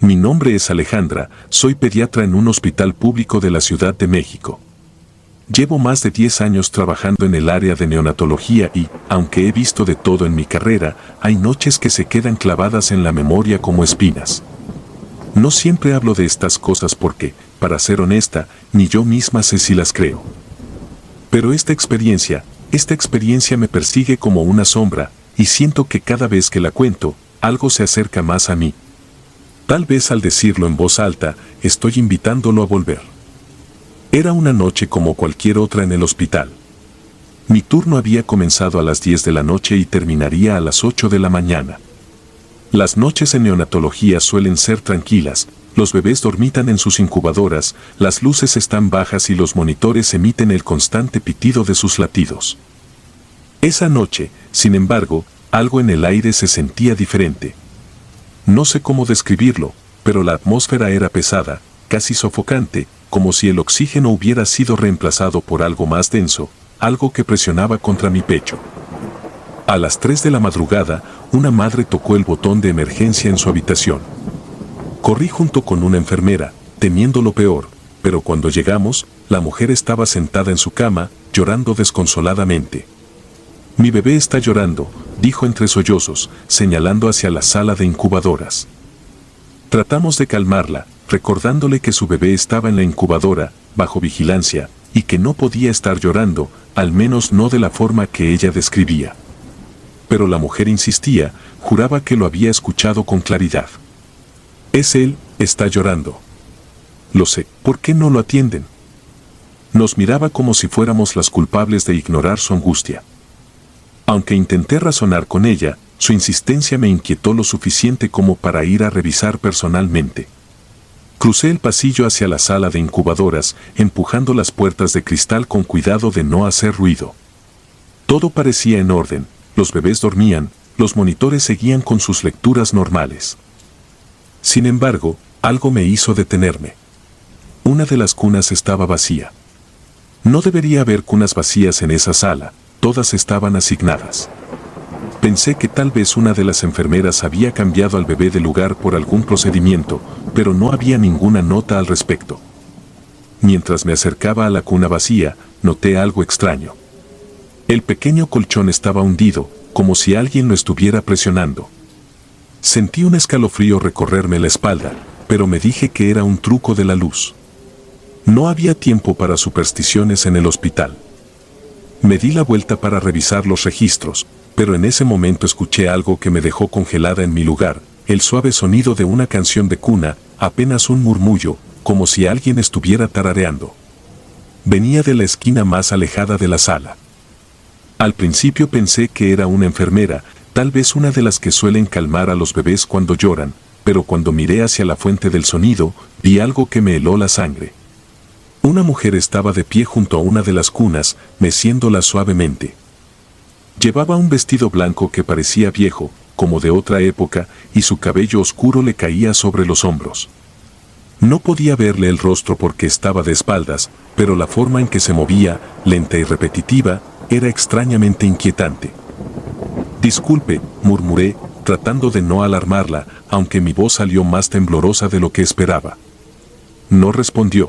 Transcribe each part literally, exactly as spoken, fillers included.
Mi nombre es Alejandra, soy pediatra en un hospital público de la Ciudad de México. Llevo más de diez años trabajando en el área de neonatología y, aunque he visto de todo en mi carrera, hay noches que se quedan clavadas en la memoria como espinas. No siempre hablo de estas cosas porque, para ser honesta, ni yo misma sé si las creo. Pero esta experiencia, esta experiencia me persigue como una sombra, y siento que cada vez que la cuento, algo se acerca más a mí. Tal vez al decirlo en voz alta, estoy invitándolo a volver. Era una noche como cualquier otra en el hospital. Mi turno había comenzado a las diez de la noche y terminaría a las ocho de la mañana. Las noches en neonatología suelen ser tranquilas, los bebés dormitan en sus incubadoras, las luces están bajas y los monitores emiten el constante pitido de sus latidos. Esa noche, sin embargo, algo en el aire se sentía diferente. No sé cómo describirlo, pero la atmósfera era pesada, casi sofocante, como si el oxígeno hubiera sido reemplazado por algo más denso, algo que presionaba contra mi pecho. A las tres de la madrugada, una madre tocó el botón de emergencia en su habitación. Corrí junto con una enfermera, temiendo lo peor, pero cuando llegamos, la mujer estaba sentada en su cama, llorando desconsoladamente. «Mi bebé está llorando», dijo entre sollozos, señalando hacia la sala de incubadoras. Tratamos de calmarla, recordándole que su bebé estaba en la incubadora, bajo vigilancia, y que no podía estar llorando, al menos no de la forma que ella describía. Pero la mujer insistía, juraba que lo había escuchado con claridad. «Es él, está llorando». «Lo sé, ¿por qué no lo atienden?». Nos miraba como si fuéramos las culpables de ignorar su angustia. Aunque intenté razonar con ella, su insistencia me inquietó lo suficiente como para ir a revisar personalmente. Crucé el pasillo hacia la sala de incubadoras, empujando las puertas de cristal con cuidado de no hacer ruido. Todo parecía en orden, los bebés dormían, los monitores seguían con sus lecturas normales. Sin embargo, algo me hizo detenerme. Una de las cunas estaba vacía. No debería haber cunas vacías en esa sala, todas estaban asignadas. Pensé que tal vez una de las enfermeras había cambiado al bebé de lugar por algún procedimiento, pero no había ninguna nota al respecto. Mientras me acercaba a la cuna vacía, noté algo extraño. El pequeño colchón estaba hundido, como si alguien lo estuviera presionando. Sentí un escalofrío recorrerme la espalda, pero me dije que era un truco de la luz. No había tiempo para supersticiones en el hospital. Me di la vuelta para revisar los registros, pero en ese momento escuché algo que me dejó congelada en mi lugar, el suave sonido de una canción de cuna, apenas un murmullo, como si alguien estuviera tarareando. Venía de la esquina más alejada de la sala. Al principio pensé que era una enfermera, tal vez una de las que suelen calmar a los bebés cuando lloran, pero cuando miré hacia la fuente del sonido, vi algo que me heló la sangre. Una mujer estaba de pie junto a una de las cunas, meciéndola suavemente. Llevaba un vestido blanco que parecía viejo, como de otra época, y su cabello oscuro le caía sobre los hombros. No podía verle el rostro porque estaba de espaldas, pero la forma en que se movía, lenta y repetitiva, era extrañamente inquietante. «Disculpe», murmuré, tratando de no alarmarla, aunque mi voz salió más temblorosa de lo que esperaba. No respondió.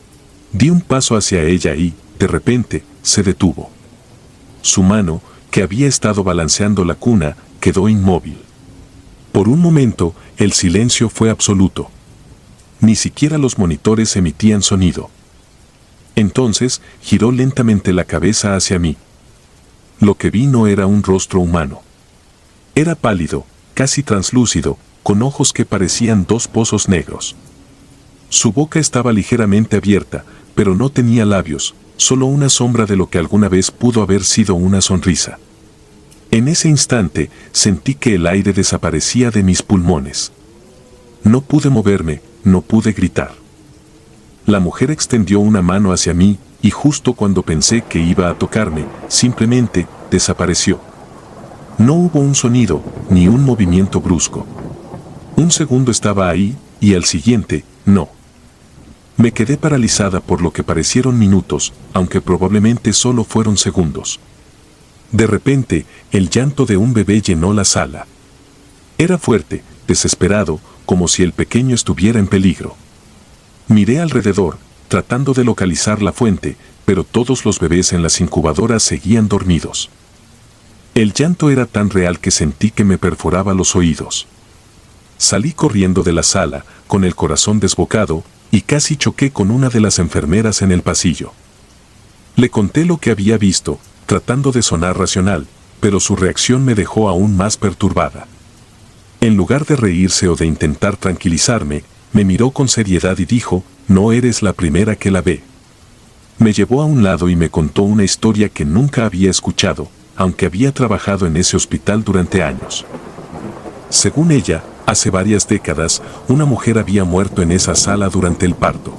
Di un paso hacia ella y, de repente, se detuvo. Su mano, que había estado balanceando la cuna, quedó inmóvil. Por un momento, el silencio fue absoluto. Ni siquiera los monitores emitían sonido. Entonces, giró lentamente la cabeza hacia mí. Lo que vi no era un rostro humano. Era pálido, casi translúcido, con ojos que parecían dos pozos negros. Su boca estaba ligeramente abierta, pero no tenía labios, solo una sombra de lo que alguna vez pudo haber sido una sonrisa. En ese instante, sentí que el aire desaparecía de mis pulmones. No pude moverme, no pude gritar. La mujer extendió una mano hacia mí, y justo cuando pensé que iba a tocarme, simplemente desapareció. No hubo un sonido, ni un movimiento brusco. Un segundo estaba ahí, y al siguiente, no. Me quedé paralizada por lo que parecieron minutos, aunque probablemente solo fueron segundos. De repente, el llanto de un bebé llenó la sala. Era fuerte, desesperado, como si el pequeño estuviera en peligro. Miré alrededor, tratando de localizar la fuente, pero todos los bebés en las incubadoras seguían dormidos. El llanto era tan real que sentí que me perforaba los oídos. Salí corriendo de la sala, con el corazón desbocado, y casi choqué con una de las enfermeras en el pasillo. Le conté lo que había visto, tratando de sonar racional, pero su reacción me dejó aún más perturbada. En lugar de reírse o de intentar tranquilizarme, me miró con seriedad y dijo, «No eres la primera que la ve». Me llevó a un lado y me contó una historia que nunca había escuchado, aunque había trabajado en ese hospital durante años. Según ella, hace varias décadas, una mujer había muerto en esa sala durante el parto.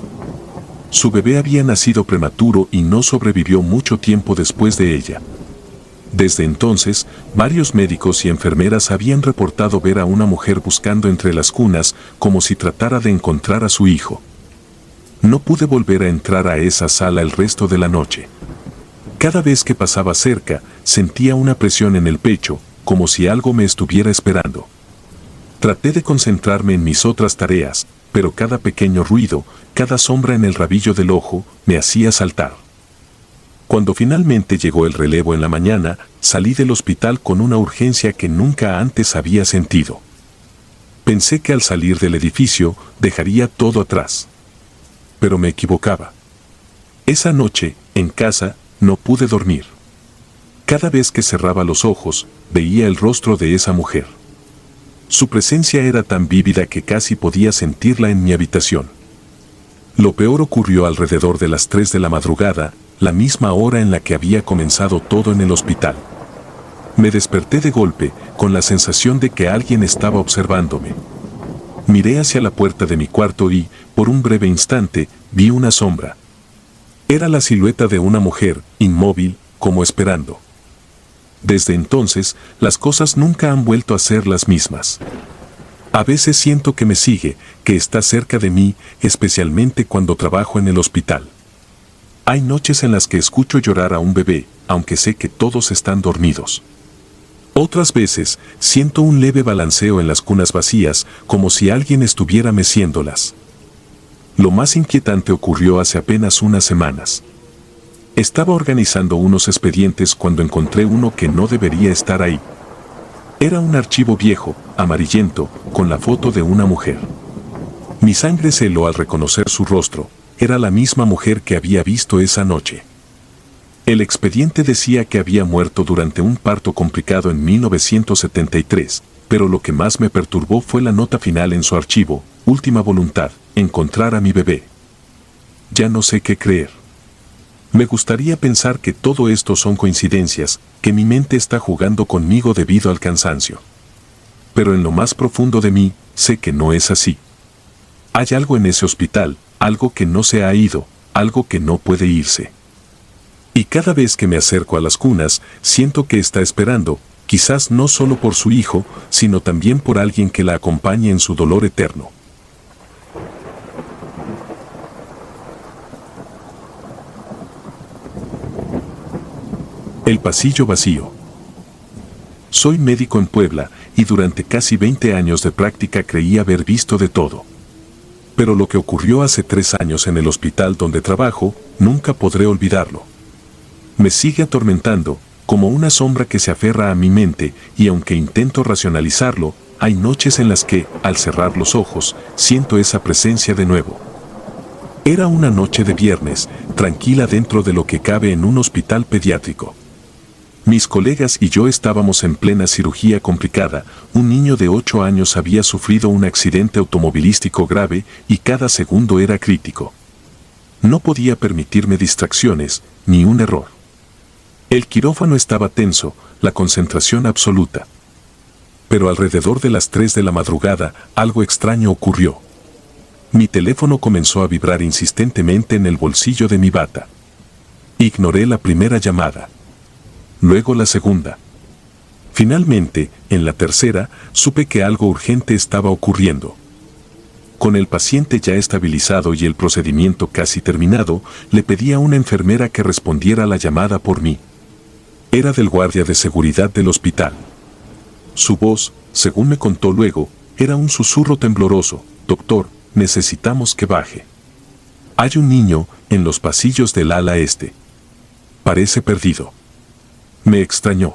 Su bebé había nacido prematuro y no sobrevivió mucho tiempo después de ella. Desde entonces, varios médicos y enfermeras habían reportado ver a una mujer buscando entre las cunas como si tratara de encontrar a su hijo. No pude volver a entrar a esa sala el resto de la noche. Cada vez que pasaba cerca, sentía una presión en el pecho, como si algo me estuviera esperando. Traté de concentrarme en mis otras tareas, pero cada pequeño ruido, cada sombra en el rabillo del ojo, me hacía saltar. Cuando finalmente llegó el relevo en la mañana, salí del hospital con una urgencia que nunca antes había sentido. Pensé que al salir del edificio, dejaría todo atrás. Pero me equivocaba. Esa noche, en casa, no pude dormir. Cada vez que cerraba los ojos, veía el rostro de esa mujer. Su presencia era tan vívida que casi podía sentirla en mi habitación. Lo peor ocurrió alrededor de las tres de la madrugada, la misma hora en la que había comenzado todo en el hospital. Me desperté de golpe, con la sensación de que alguien estaba observándome. Miré hacia la puerta de mi cuarto y, por un breve instante, vi una sombra. Era la silueta de una mujer, inmóvil, como esperando. Desde entonces, las cosas nunca han vuelto a ser las mismas. A veces siento que me sigue, que está cerca de mí, especialmente cuando trabajo en el hospital. Hay noches en las que escucho llorar a un bebé, aunque sé que todos están dormidos. Otras veces, siento un leve balanceo en las cunas vacías, como si alguien estuviera meciéndolas. Lo más inquietante ocurrió hace apenas unas semanas. Estaba organizando unos expedientes cuando encontré uno que no debería estar ahí. Era un archivo viejo, amarillento, con la foto de una mujer. Mi sangre se heló al reconocer su rostro. Era la misma mujer que había visto esa noche. El expediente decía que había muerto durante un parto complicado en mil novecientos setenta y tres, pero lo que más me perturbó fue la nota final en su archivo, última voluntad, encontrar a mi bebé. Ya no sé qué creer. Me gustaría pensar que todo esto son coincidencias, que mi mente está jugando conmigo debido al cansancio. Pero en lo más profundo de mí, sé que no es así. Hay algo en ese hospital, algo que no se ha ido, algo que no puede irse. Y cada vez que me acerco a las cunas, siento que está esperando, quizás no solo por su hijo, sino también por alguien que la acompañe en su dolor eterno. El pasillo vacío. Soy médico en Puebla, y durante casi veinte años de práctica creí haber visto de todo. Pero lo que ocurrió hace tres años en el hospital donde trabajo, nunca podré olvidarlo. Me sigue atormentando, como una sombra que se aferra a mi mente, y aunque intento racionalizarlo, hay noches en las que, al cerrar los ojos, siento esa presencia de nuevo. Era una noche de viernes, tranquila dentro de lo que cabe en un hospital pediátrico. Mis colegas y yo estábamos en plena cirugía complicada. Un niño de ocho años había sufrido un accidente automovilístico grave y cada segundo era crítico. No podía permitirme distracciones, ni un error. El quirófano estaba tenso, la concentración absoluta. Pero alrededor de las tres de la madrugada, algo extraño ocurrió. Mi teléfono comenzó a vibrar insistentemente en el bolsillo de mi bata. Ignoré la primera llamada. Luego la segunda. Finalmente, en la tercera, supe que algo urgente estaba ocurriendo. Con el paciente ya estabilizado y el procedimiento casi terminado, le pedí a una enfermera que respondiera a la llamada por mí. Era del guardia de seguridad del hospital. Su voz, según me contó luego, era un susurro tembloroso: «Doctor, necesitamos que baje. Hay un niño en los pasillos del ala este. Parece perdido». Me extrañó.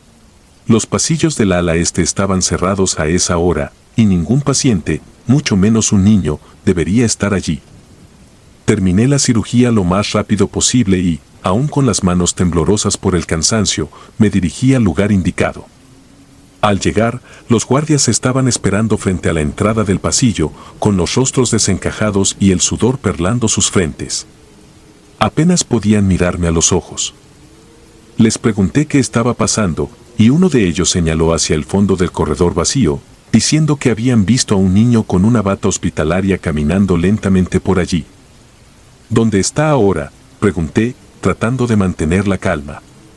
Los pasillos del ala este estaban cerrados a esa hora, y ningún paciente, mucho menos un niño, debería estar allí. Terminé la cirugía lo más rápido posible y, aún con las manos temblorosas por el cansancio, me dirigí al lugar indicado. Al llegar, los guardias estaban esperando frente a la entrada del pasillo, con los rostros desencajados y el sudor perlando sus frentes. Apenas podían mirarme a los ojos. Les pregunté qué estaba pasando, y uno de ellos señaló hacia el fondo del corredor vacío, diciendo que habían visto a un niño con una bata hospitalaria caminando lentamente por allí. ¿Dónde está ahora?, pregunté, tratando de mantener la calma.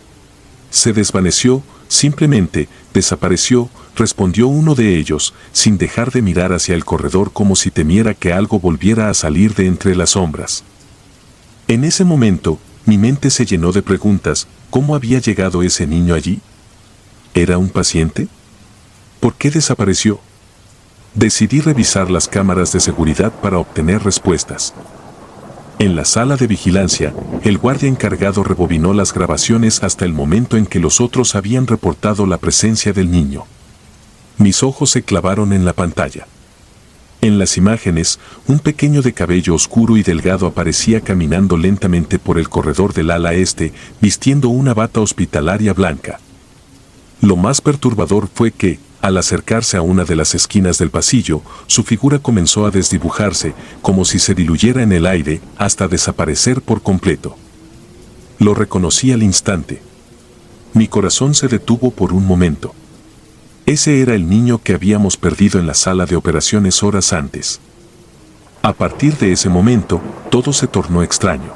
Se desvaneció, simplemente, desapareció, respondió uno de ellos, sin dejar de mirar hacia el corredor como si temiera que algo volviera a salir de entre las sombras. En ese momento, mi mente se llenó de preguntas: ¿cómo había llegado ese niño allí? ¿Era un paciente? ¿Por qué desapareció? Decidí revisar las cámaras de seguridad para obtener respuestas. En la sala de vigilancia, el guardia encargado rebobinó las grabaciones hasta el momento en que los otros habían reportado la presencia del niño. Mis ojos se clavaron en la pantalla. En las imágenes, un pequeño de cabello oscuro y delgado aparecía caminando lentamente por el corredor del ala este, vistiendo una bata hospitalaria blanca. Lo más perturbador fue que, al acercarse a una de las esquinas del pasillo, su figura comenzó a desdibujarse, como si se diluyera en el aire, hasta desaparecer por completo. Lo reconocí al instante. Mi corazón se detuvo por un momento. Ese era el niño que habíamos perdido en la sala de operaciones horas antes. A partir de ese momento, todo se tornó extraño.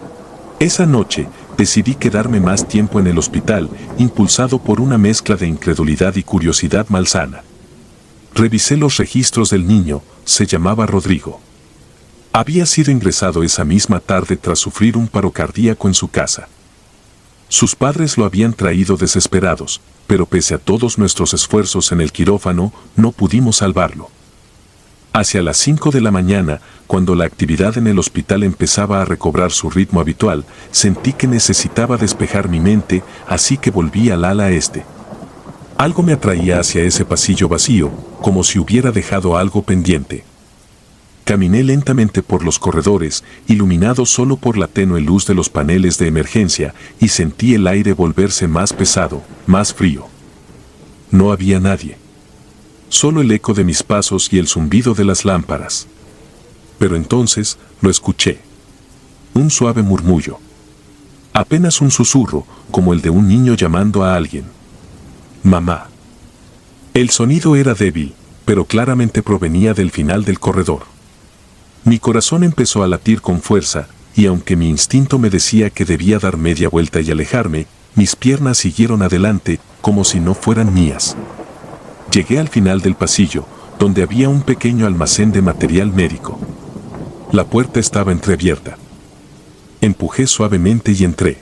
Esa noche, decidí quedarme más tiempo en el hospital, impulsado por una mezcla de incredulidad y curiosidad malsana. Revisé los registros del niño. Se llamaba Rodrigo. Había sido ingresado esa misma tarde tras sufrir un paro cardíaco en su casa. Sus padres lo habían traído desesperados, pero pese a todos nuestros esfuerzos en el quirófano, no pudimos salvarlo. Hacia las cinco de la mañana, cuando la actividad en el hospital empezaba a recobrar su ritmo habitual, sentí que necesitaba despejar mi mente, así que volví al ala este. Algo me atraía hacia ese pasillo vacío, como si hubiera dejado algo pendiente. Caminé lentamente por los corredores, iluminados solo por la tenue luz de los paneles de emergencia, y sentí el aire volverse más pesado, más frío. No había nadie. Solo el eco de mis pasos y el zumbido de las lámparas. Pero entonces, lo escuché. Un suave murmullo. Apenas un susurro, como el de un niño llamando a alguien. Mamá. El sonido era débil, pero claramente provenía del final del corredor. Mi corazón empezó a latir con fuerza, y aunque mi instinto me decía que debía dar media vuelta y alejarme, mis piernas siguieron adelante, como si no fueran mías. Llegué al final del pasillo, donde había un pequeño almacén de material médico. La puerta estaba entreabierta. Empujé suavemente y entré.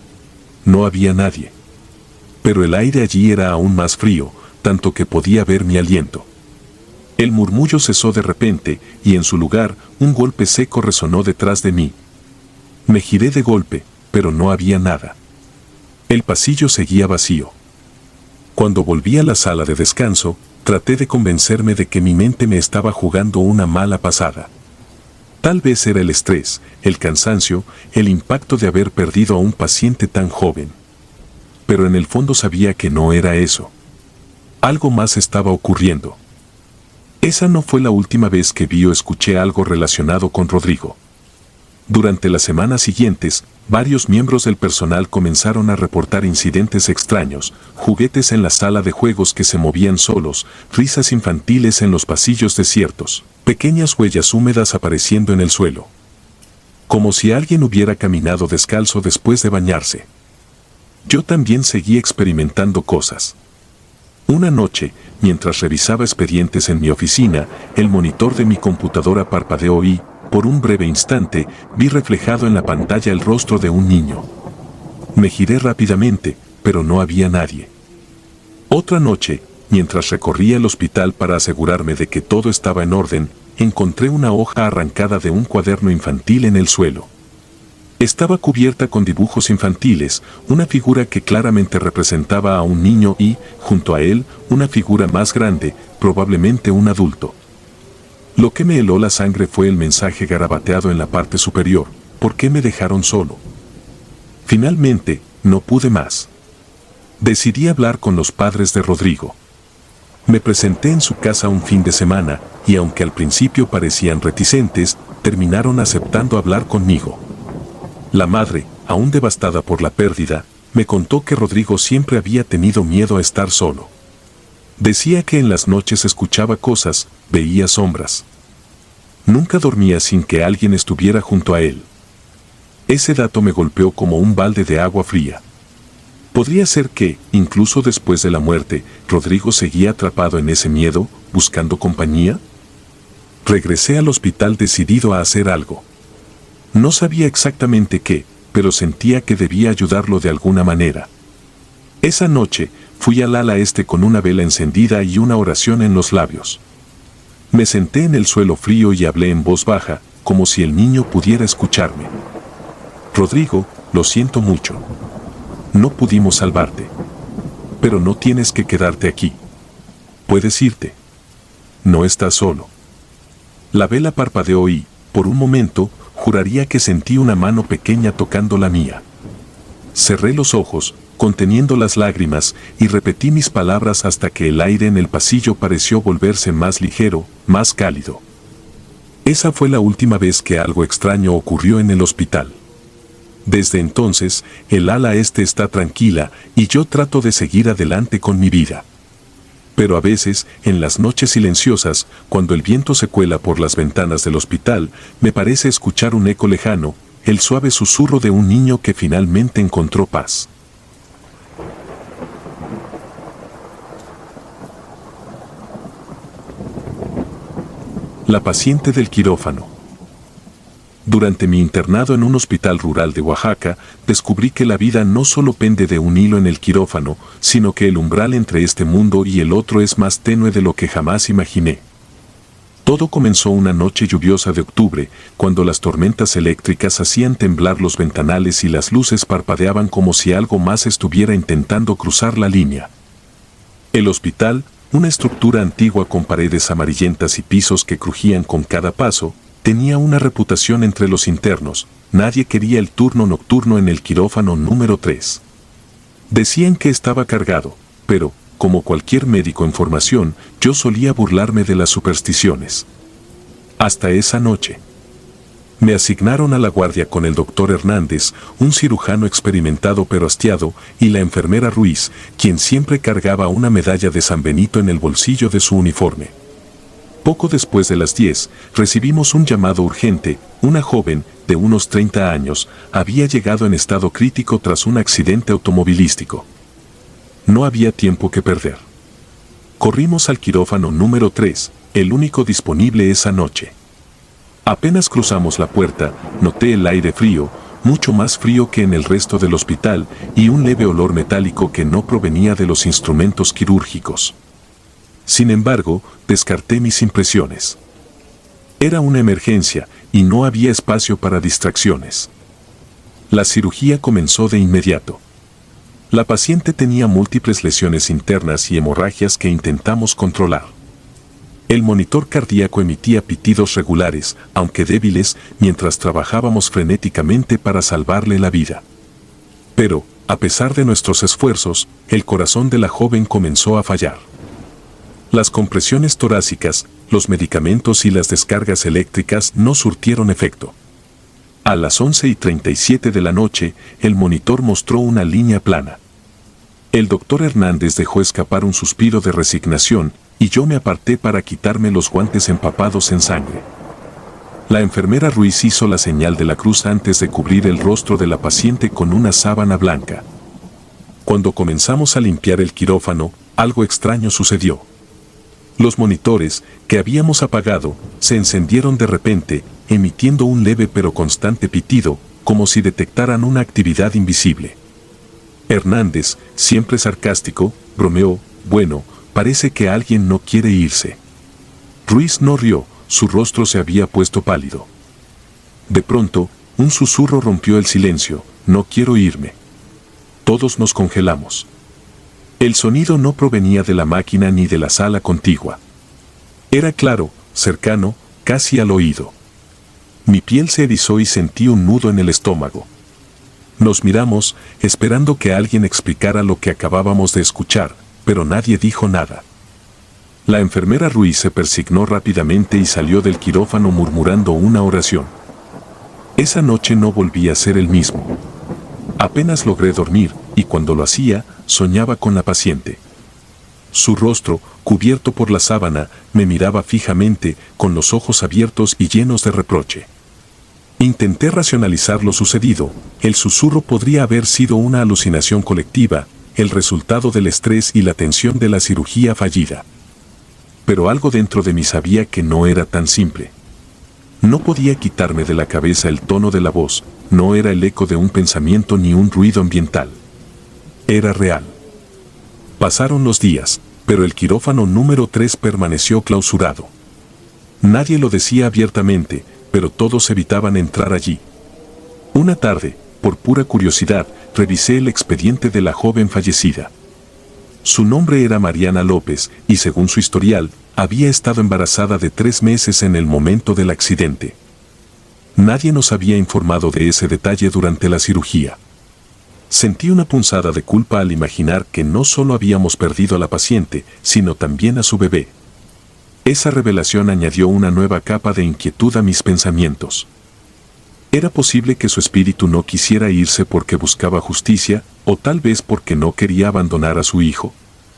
No había nadie. Pero el aire allí era aún más frío, tanto que podía ver mi aliento. El murmullo cesó de repente, y en su lugar, un golpe seco resonó detrás de mí. Me giré de golpe, pero no había nada. El pasillo seguía vacío. Cuando volví a la sala de descanso, traté de convencerme de que mi mente me estaba jugando una mala pasada. Tal vez era el estrés, el cansancio, el impacto de haber perdido a un paciente tan joven. Pero en el fondo sabía que no era eso. Algo más estaba ocurriendo. Esa no fue la última vez que vi o escuché algo relacionado con Rodrigo. Durante las semanas siguientes, varios miembros del personal comenzaron a reportar incidentes extraños, juguetes en la sala de juegos que se movían solos, risas infantiles en los pasillos desiertos, pequeñas huellas húmedas apareciendo en el suelo. Como si alguien hubiera caminado descalzo después de bañarse. Yo también seguí experimentando cosas. Una noche, mientras revisaba expedientes en mi oficina, el monitor de mi computadora parpadeó y, por un breve instante, vi reflejado en la pantalla el rostro de un niño. Me giré rápidamente, pero no había nadie. Otra noche, mientras recorría el hospital para asegurarme de que todo estaba en orden, encontré una hoja arrancada de un cuaderno infantil en el suelo. Estaba cubierta con dibujos infantiles, una figura que claramente representaba a un niño y, junto a él, una figura más grande, probablemente un adulto. Lo que me heló la sangre fue el mensaje garabateado en la parte superior: ¿por qué me dejaron solo? Finalmente, no pude más. Decidí hablar con los padres de Rodrigo. Me presenté en su casa un fin de semana, y aunque al principio parecían reticentes, terminaron aceptando hablar conmigo. La madre, aún devastada por la pérdida, me contó que Rodrigo siempre había tenido miedo a estar solo. Decía que en las noches escuchaba cosas, veía sombras. Nunca dormía sin que alguien estuviera junto a él. Ese dato me golpeó como un balde de agua fría. ¿Podría ser que, incluso después de la muerte, Rodrigo seguía atrapado en ese miedo, buscando compañía? Regresé al hospital decidido a hacer algo. No sabía exactamente qué, pero sentía que debía ayudarlo de alguna manera. Esa noche, fui al ala este con una vela encendida y una oración en los labios. Me senté en el suelo frío y hablé en voz baja, como si el niño pudiera escucharme. Rodrigo, lo siento mucho. No pudimos salvarte. Pero no tienes que quedarte aquí. Puedes irte. No estás solo. La vela parpadeó y, por un momento, juraría que sentí una mano pequeña tocando la mía. Cerré los ojos, conteniendo las lágrimas, y repetí mis palabras hasta que el aire en el pasillo pareció volverse más ligero, más cálido. Esa fue la última vez que algo extraño ocurrió en el hospital. Desde entonces, el ala este está tranquila y yo trato de seguir adelante con mi vida. Pero a veces, en las noches silenciosas, cuando el viento se cuela por las ventanas del hospital, me parece escuchar un eco lejano, el suave susurro de un niño que finalmente encontró paz. La paciente del quirófano. Durante mi internado en un hospital rural de Oaxaca, descubrí que la vida no solo pende de un hilo en el quirófano, sino que el umbral entre este mundo y el otro es más tenue de lo que jamás imaginé. Todo comenzó una noche lluviosa de octubre, cuando las tormentas eléctricas hacían temblar los ventanales y las luces parpadeaban como si algo más estuviera intentando cruzar la línea. El hospital, una estructura antigua con paredes amarillentas y pisos que crujían con cada paso, tenía una reputación entre los internos. Nadie quería el turno nocturno en el quirófano número tres. Decían que estaba cargado, pero, como cualquier médico en formación, yo solía burlarme de las supersticiones. Hasta esa noche. Me asignaron a la guardia con el doctor Hernández, un cirujano experimentado pero hastiado, y la enfermera Ruiz, quien siempre cargaba una medalla de San Benito en el bolsillo de su uniforme. Poco después de las diez, recibimos un llamado urgente. Una joven, de unos treinta años, había llegado en estado crítico tras un accidente automovilístico. No había tiempo que perder. Corrimos al quirófano número tres, el único disponible esa noche. Apenas cruzamos la puerta, noté el aire frío, mucho más frío que en el resto del hospital, y un leve olor metálico que no provenía de los instrumentos quirúrgicos. Sin embargo, descarté mis impresiones. Era una emergencia, y no había espacio para distracciones. La cirugía comenzó de inmediato. La paciente tenía múltiples lesiones internas y hemorragias que intentamos controlar. El monitor cardíaco emitía pitidos regulares, aunque débiles, mientras trabajábamos frenéticamente para salvarle la vida. Pero, a pesar de nuestros esfuerzos, el corazón de la joven comenzó a fallar. Las compresiones torácicas, los medicamentos y las descargas eléctricas no surtieron efecto. A las once y treinta y siete de la noche, el monitor mostró una línea plana. El doctor Hernández dejó escapar un suspiro de resignación, y yo me aparté para quitarme los guantes empapados en sangre. La enfermera Ruiz hizo la señal de la cruz antes de cubrir el rostro de la paciente con una sábana blanca. Cuando comenzamos a limpiar el quirófano, algo extraño sucedió. Los monitores, que habíamos apagado, se encendieron de repente, emitiendo un leve pero constante pitido, como si detectaran una actividad invisible. Hernández, siempre sarcástico, bromeó: bueno, parece que alguien no quiere irse. Ruiz no rió, su rostro se había puesto pálido. De pronto, un susurro rompió el silencio: no quiero irme. Todos nos congelamos. El sonido no provenía de la máquina ni de la sala contigua. Era claro, cercano, casi al oído. Mi piel se erizó y sentí un nudo en el estómago. Nos miramos, esperando que alguien explicara lo que acabábamos de escuchar, pero nadie dijo nada. La enfermera Ruiz se persignó rápidamente y salió del quirófano murmurando una oración. Esa noche no volví a ser el mismo. Apenas logré dormir, y cuando lo hacía, soñaba con la paciente. Su rostro, cubierto por la sábana, me miraba fijamente, con los ojos abiertos y llenos de reproche. Intenté racionalizar lo sucedido. El susurro podría haber sido una alucinación colectiva, el resultado del estrés y la tensión de la cirugía fallida. Pero algo dentro de mí sabía que no era tan simple. No podía quitarme de la cabeza el tono de la voz, no era el eco de un pensamiento ni un ruido ambiental. Era real. Pasaron los días, pero el quirófano número tres permaneció clausurado. Nadie lo decía abiertamente, pero todos evitaban entrar allí. Una tarde, por pura curiosidad, revisé el expediente de la joven fallecida. Su nombre era Mariana López, y según su historial, había estado embarazada de tres meses en el momento del accidente. Nadie nos había informado de ese detalle durante la cirugía. Sentí una punzada de culpa al imaginar que no solo habíamos perdido a la paciente, sino también a su bebé. Esa revelación añadió una nueva capa de inquietud a mis pensamientos. ¿Era posible que su espíritu no quisiera irse porque buscaba justicia, o tal vez porque no quería abandonar a su hijo?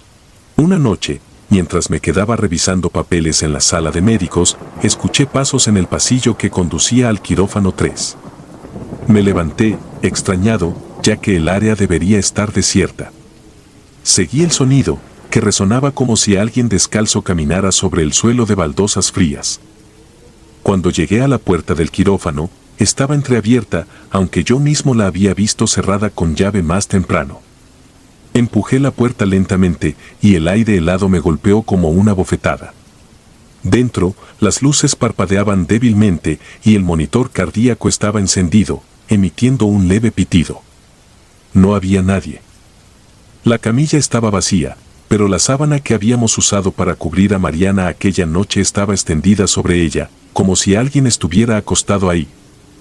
Una noche, mientras me quedaba revisando papeles en la sala de médicos, escuché pasos en el pasillo que conducía al quirófano tres. Me levanté, extrañado, ya que el área debería estar desierta. Seguí el sonido, que resonaba como si alguien descalzo caminara sobre el suelo de baldosas frías. Cuando llegué a la puerta del quirófano, estaba entreabierta, aunque yo mismo la había visto cerrada con llave más temprano. Empujé la puerta lentamente, y el aire helado me golpeó como una bofetada. Dentro, las luces parpadeaban débilmente, y el monitor cardíaco estaba encendido, emitiendo un leve pitido. No había nadie. La camilla estaba vacía, pero la sábana que habíamos usado para cubrir a Mariana aquella noche estaba extendida sobre ella, como si alguien estuviera acostado ahí.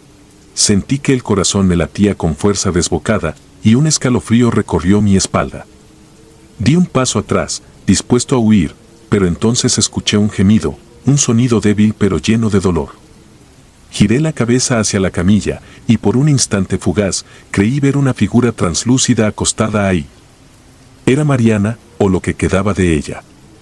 Sentí que el corazón me latía con fuerza desbocada, y un escalofrío recorrió mi espalda. Di un paso atrás, dispuesto a huir, pero entonces escuché un gemido, un sonido débil pero lleno de dolor. Giré la cabeza hacia la camilla, y por un instante fugaz, creí ver una figura translúcida acostada ahí. Era Mariana, o lo que quedaba de ella.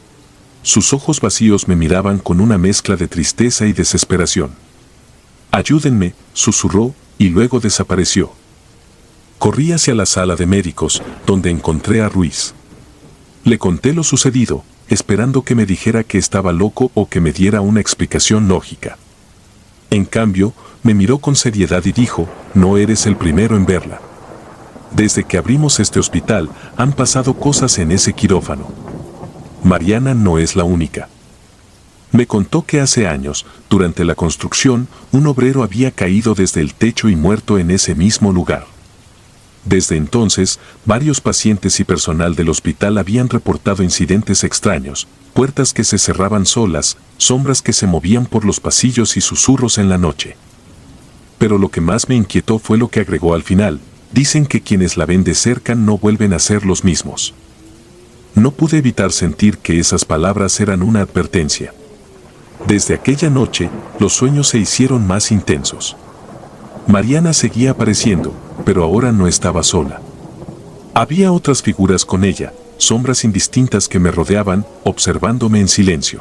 Sus ojos vacíos me miraban con una mezcla de tristeza y desesperación. «Ayúdenme», susurró, y luego desapareció. Corrí hacia la sala de médicos, donde encontré a Ruiz. Le conté lo sucedido, esperando que me dijera que estaba loco o que me diera una explicación lógica. En cambio, me miró con seriedad y dijo: «No eres el primero en verla. Desde que abrimos este hospital, han pasado cosas en ese quirófano. Mariana no es la única». Me contó que hace años, durante la construcción, un obrero había caído desde el techo y muerto en ese mismo lugar. Desde entonces, varios pacientes y personal del hospital habían reportado incidentes extraños, puertas que se cerraban solas, sombras que se movían por los pasillos y susurros en la noche. Pero lo que más me inquietó fue lo que agregó al final: dicen que quienes la ven de cerca no vuelven a ser los mismos. No pude evitar sentir que esas palabras eran una advertencia. Desde aquella noche, los sueños se hicieron más intensos. Mariana seguía apareciendo, pero ahora no estaba sola. Había otras figuras con ella, sombras indistintas que me rodeaban, observándome en silencio.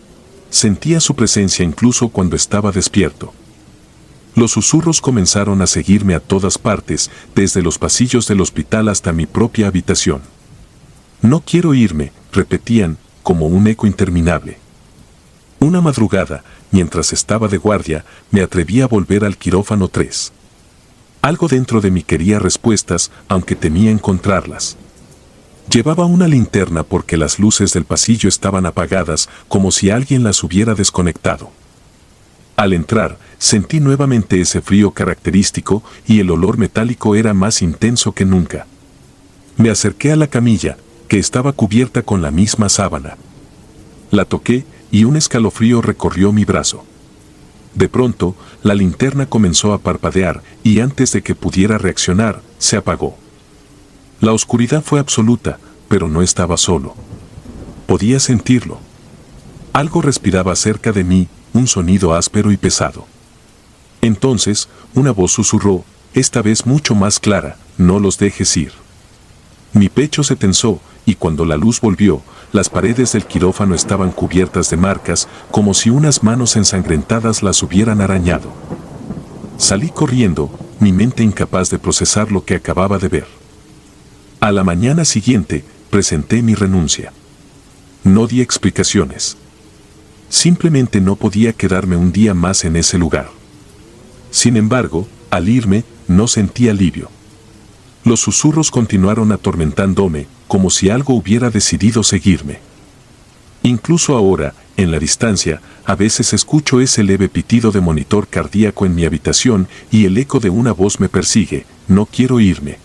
Sentía su presencia incluso cuando estaba despierto. Los susurros comenzaron a seguirme a todas partes, desde los pasillos del hospital hasta mi propia habitación. «No quiero irme», repetían, como un eco interminable. Una madrugada, mientras estaba de guardia, me atreví a volver al quirófano tres. Algo dentro de mí quería respuestas, aunque temía encontrarlas. Llevaba una linterna porque las luces del pasillo estaban apagadas, como si alguien las hubiera desconectado. Al entrar, sentí nuevamente ese frío característico y el olor metálico era más intenso que nunca. Me acerqué a la camilla, que estaba cubierta con la misma sábana. La toqué y un escalofrío recorrió mi brazo. De pronto, la linterna comenzó a parpadear y antes de que pudiera reaccionar, se apagó. La oscuridad fue absoluta, pero no estaba solo. Podía sentirlo. Algo respiraba cerca de mí, un sonido áspero y pesado. Entonces, una voz susurró, esta vez mucho más clara, no los dejes ir. Mi pecho se tensó, y cuando la luz volvió, las paredes del quirófano estaban cubiertas de marcas, como si unas manos ensangrentadas las hubieran arañado. Salí corriendo, mi mente incapaz de procesar lo que acababa de ver. A la mañana siguiente, presenté mi renuncia. No di explicaciones. Simplemente no podía quedarme un día más en ese lugar. Sin embargo, al irme, no sentí alivio. Los susurros continuaron atormentándome, como si algo hubiera decidido seguirme. Incluso ahora, en la distancia, a veces escucho ese leve pitido de monitor cardíaco en mi habitación y el eco de una voz me persigue, no quiero irme.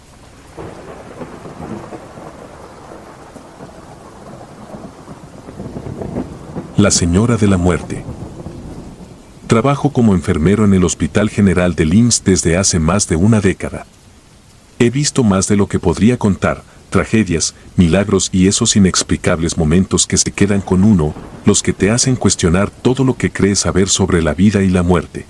La señora de la muerte. Trabajo como enfermero en el Hospital General del I M S S desde hace más de una década. He visto más de lo que podría contar, tragedias, milagros y esos inexplicables momentos que se quedan con uno, los que te hacen cuestionar todo lo que crees saber sobre la vida y la muerte.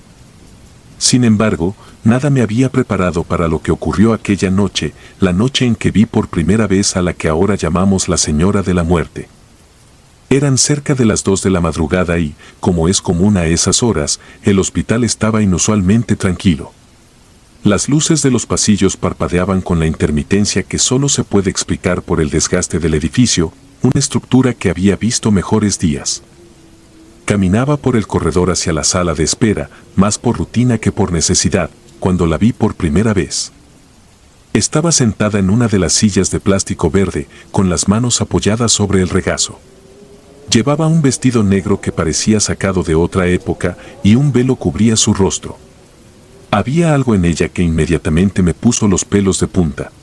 Sin embargo, nada me había preparado para lo que ocurrió aquella noche, la noche en que vi por primera vez a la que ahora llamamos la señora de la muerte. Eran cerca de las dos de la madrugada y, como es común a esas horas, el hospital estaba inusualmente tranquilo. Las luces de los pasillos parpadeaban con la intermitencia que solo se puede explicar por el desgaste del edificio, una estructura que había visto mejores días. Caminaba por el corredor hacia la sala de espera, más por rutina que por necesidad, cuando la vi por primera vez. Estaba sentada en una de las sillas de plástico verde, con las manos apoyadas sobre el regazo. Llevaba un vestido negro que parecía sacado de otra época y un velo cubría su rostro. Había algo en ella que inmediatamente me puso los pelos de punta.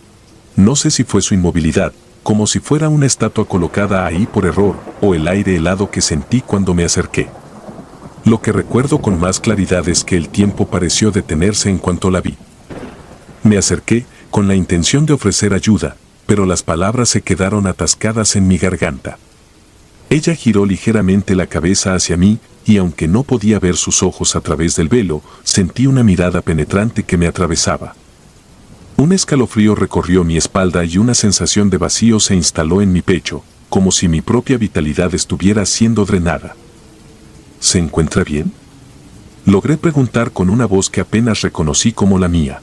No sé si fue su inmovilidad, como si fuera una estatua colocada ahí por error, o el aire helado que sentí cuando me acerqué. Lo que recuerdo con más claridad es que el tiempo pareció detenerse en cuanto la vi. Me acerqué, con la intención de ofrecer ayuda, pero las palabras se quedaron atascadas en mi garganta. Ella giró ligeramente la cabeza hacia mí, y aunque no podía ver sus ojos a través del velo, sentí una mirada penetrante que me atravesaba. Un escalofrío recorrió mi espalda y una sensación de vacío se instaló en mi pecho, como si mi propia vitalidad estuviera siendo drenada. ¿Se encuentra bien?, logré preguntar con una voz que apenas reconocí como la mía.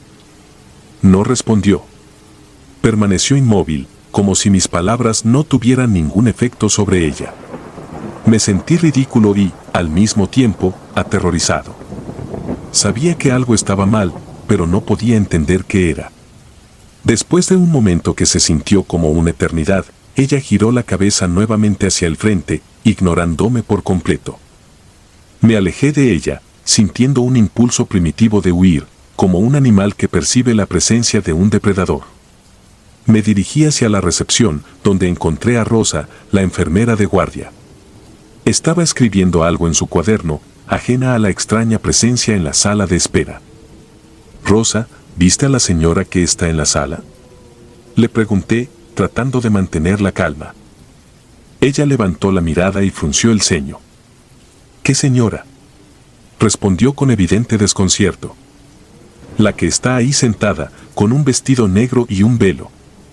No respondió. Permaneció inmóvil, como si mis palabras no tuvieran ningún efecto sobre ella. Me sentí ridículo y, al mismo tiempo, aterrorizado. Sabía que algo estaba mal, pero no podía entender qué era. Después de un momento que se sintió como una eternidad, ella giró la cabeza nuevamente hacia el frente, ignorándome por completo. Me alejé de ella, sintiendo un impulso primitivo de huir, como un animal que percibe la presencia de un depredador. Me dirigí hacia la recepción, donde encontré a Rosa, la enfermera de guardia. Estaba escribiendo algo en su cuaderno, ajena a la extraña presencia en la sala de espera. «Rosa, ¿viste a la señora que está en la sala?», le pregunté, tratando de mantener la calma. Ella levantó la mirada y frunció el ceño. «¿Qué señora?», respondió con evidente desconcierto. «La que está ahí sentada, con un vestido negro y un velo».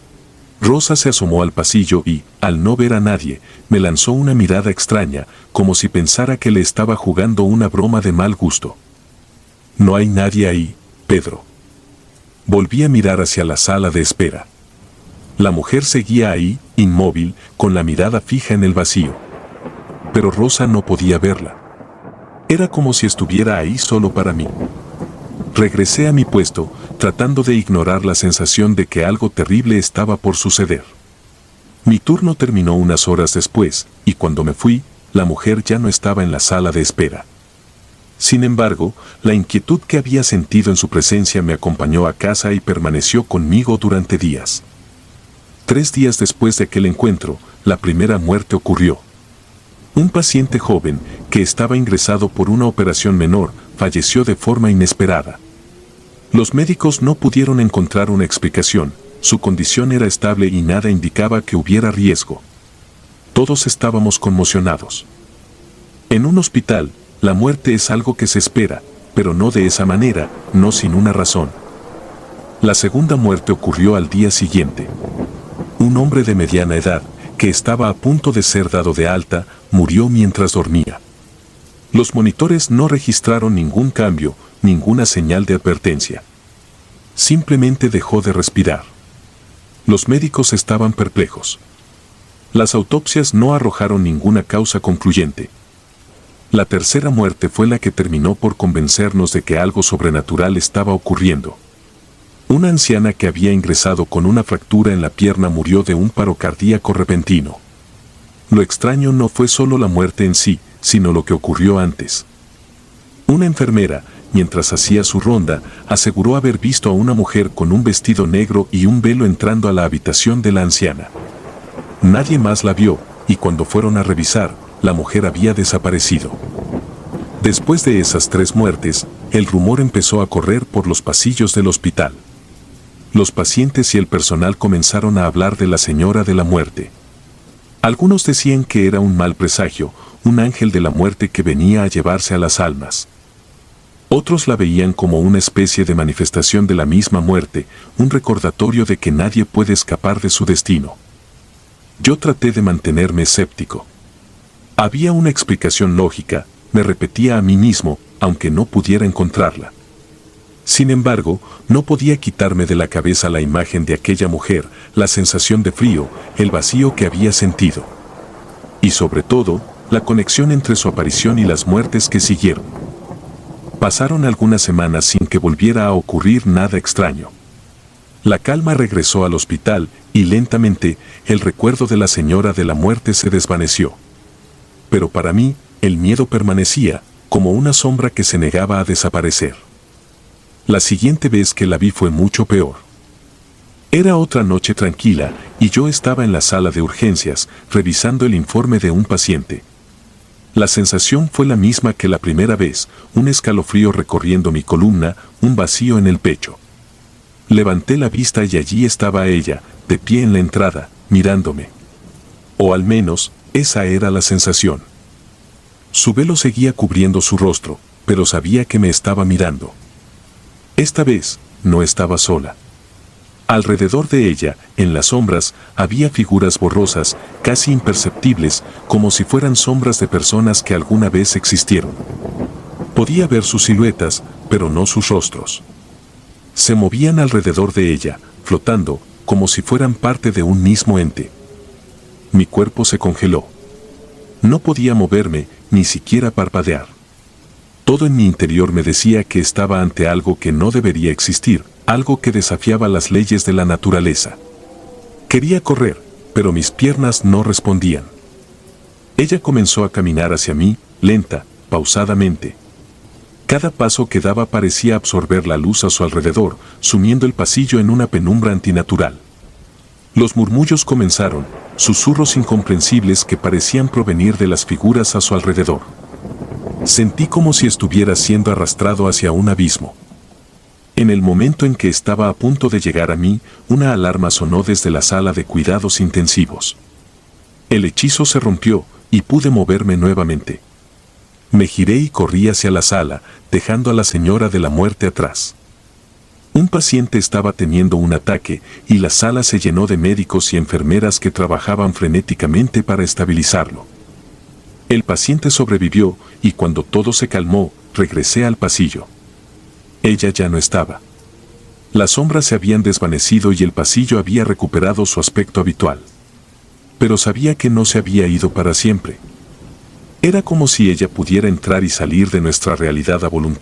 Rosa se asomó al pasillo y, al no ver a nadie, me lanzó una mirada extraña, como si pensara que le estaba jugando una broma de mal gusto. «No hay nadie ahí, Pedro». Volví a mirar hacia la sala de espera. La mujer seguía ahí, inmóvil, con la mirada fija en el vacío. Pero Rosa no podía verla. Era como si estuviera ahí solo para mí. Regresé a mi puesto, tratando de ignorar la sensación de que algo terrible estaba por suceder. Mi turno terminó unas horas después, y cuando me fui, la mujer ya no estaba en la sala de espera. Sin embargo, la inquietud que había sentido en su presencia me acompañó a casa y permaneció conmigo durante días. Tres días después de aquel encuentro, la primera muerte ocurrió. Un paciente joven, que estaba ingresado por una operación menor, falleció de forma inesperada. Los médicos no pudieron encontrar una explicación, su condición era estable y nada indicaba que hubiera riesgo. Todos estábamos conmocionados. En un hospital, la muerte es algo que se espera, pero no de esa manera, no sin una razón. La segunda muerte ocurrió al día siguiente. Un hombre de mediana edad, que estaba a punto de ser dado de alta, murió mientras dormía. Los monitores no registraron ningún cambio, ninguna señal de advertencia. Simplemente dejó de respirar. Los médicos estaban perplejos. Las autopsias no arrojaron ninguna causa concluyente. La tercera muerte fue la que terminó por convencernos de que algo sobrenatural estaba ocurriendo. Una anciana que había ingresado con una fractura en la pierna murió de un paro cardíaco repentino. Lo extraño no fue solo la muerte en sí, sino lo que ocurrió antes. Una enfermera, mientras hacía su ronda, aseguró haber visto a una mujer con un vestido negro y un velo entrando a la habitación de la anciana. Nadie más la vio, y cuando fueron a revisar, la mujer había desaparecido. Después de esas tres muertes, el rumor empezó a correr por los pasillos del hospital. Los pacientes y el personal comenzaron a hablar de la señora de la muerte. Algunos decían que era un mal presagio, un ángel de la muerte que venía a llevarse a las almas. Otros la veían como una especie de manifestación de la misma muerte, un recordatorio de que nadie puede escapar de su destino. Yo traté de mantenerme escéptico. Había una explicación lógica, me repetía a mí mismo, aunque no pudiera encontrarla. Sin embargo, no podía quitarme de la cabeza la imagen de aquella mujer, la sensación de frío, el vacío que había sentido. Y sobre todo, la conexión entre su aparición y las muertes que siguieron. Pasaron algunas semanas sin que volviera a ocurrir nada extraño. La calma regresó al hospital y lentamente el recuerdo de la señora de la muerte se desvaneció. Pero para mí, el miedo permanecía, como una sombra que se negaba a desaparecer. La siguiente vez que la vi fue mucho peor. Era otra noche tranquila y yo estaba en la sala de urgencias, revisando el informe de un paciente. La sensación fue la misma que la primera vez, un escalofrío recorriendo mi columna, un vacío en el pecho. Levanté la vista y allí estaba ella, de pie en la entrada, mirándome. O al menos, esa era la sensación. Su velo seguía cubriendo su rostro, pero sabía que me estaba mirando. Esta vez, no estaba sola. Alrededor de ella, en las sombras, había figuras borrosas, casi imperceptibles, como si fueran sombras de personas que alguna vez existieron. Podía ver sus siluetas, pero no sus rostros. Se movían alrededor de ella, flotando, como si fueran parte de un mismo ente. Mi cuerpo se congeló. No podía moverme, ni siquiera parpadear. Todo en mi interior me decía que estaba ante algo que no debería existir, algo que desafiaba las leyes de la naturaleza. Quería correr, pero mis piernas no respondían. Ella comenzó a caminar hacia mí, lenta, pausadamente. Cada paso que daba parecía absorber la luz a su alrededor, sumiendo el pasillo en una penumbra antinatural. Los murmullos comenzaron, susurros incomprensibles que parecían provenir de las figuras a su alrededor. Sentí como si estuviera siendo arrastrado hacia un abismo. En el momento en que estaba a punto de llegar a mí, una alarma sonó desde la sala de cuidados intensivos. El hechizo se rompió, y pude moverme nuevamente. Me giré y corrí hacia la sala, dejando a la señora de la muerte atrás. Un paciente estaba teniendo un ataque, y la sala se llenó de médicos y enfermeras que trabajaban frenéticamente para estabilizarlo. El paciente sobrevivió, y cuando todo se calmó, regresé al pasillo. Ella ya no estaba. Las sombras se habían desvanecido y el pasillo había recuperado su aspecto habitual. Pero sabía que no se había ido para siempre. Era como si ella pudiera entrar y salir de nuestra realidad a voluntad,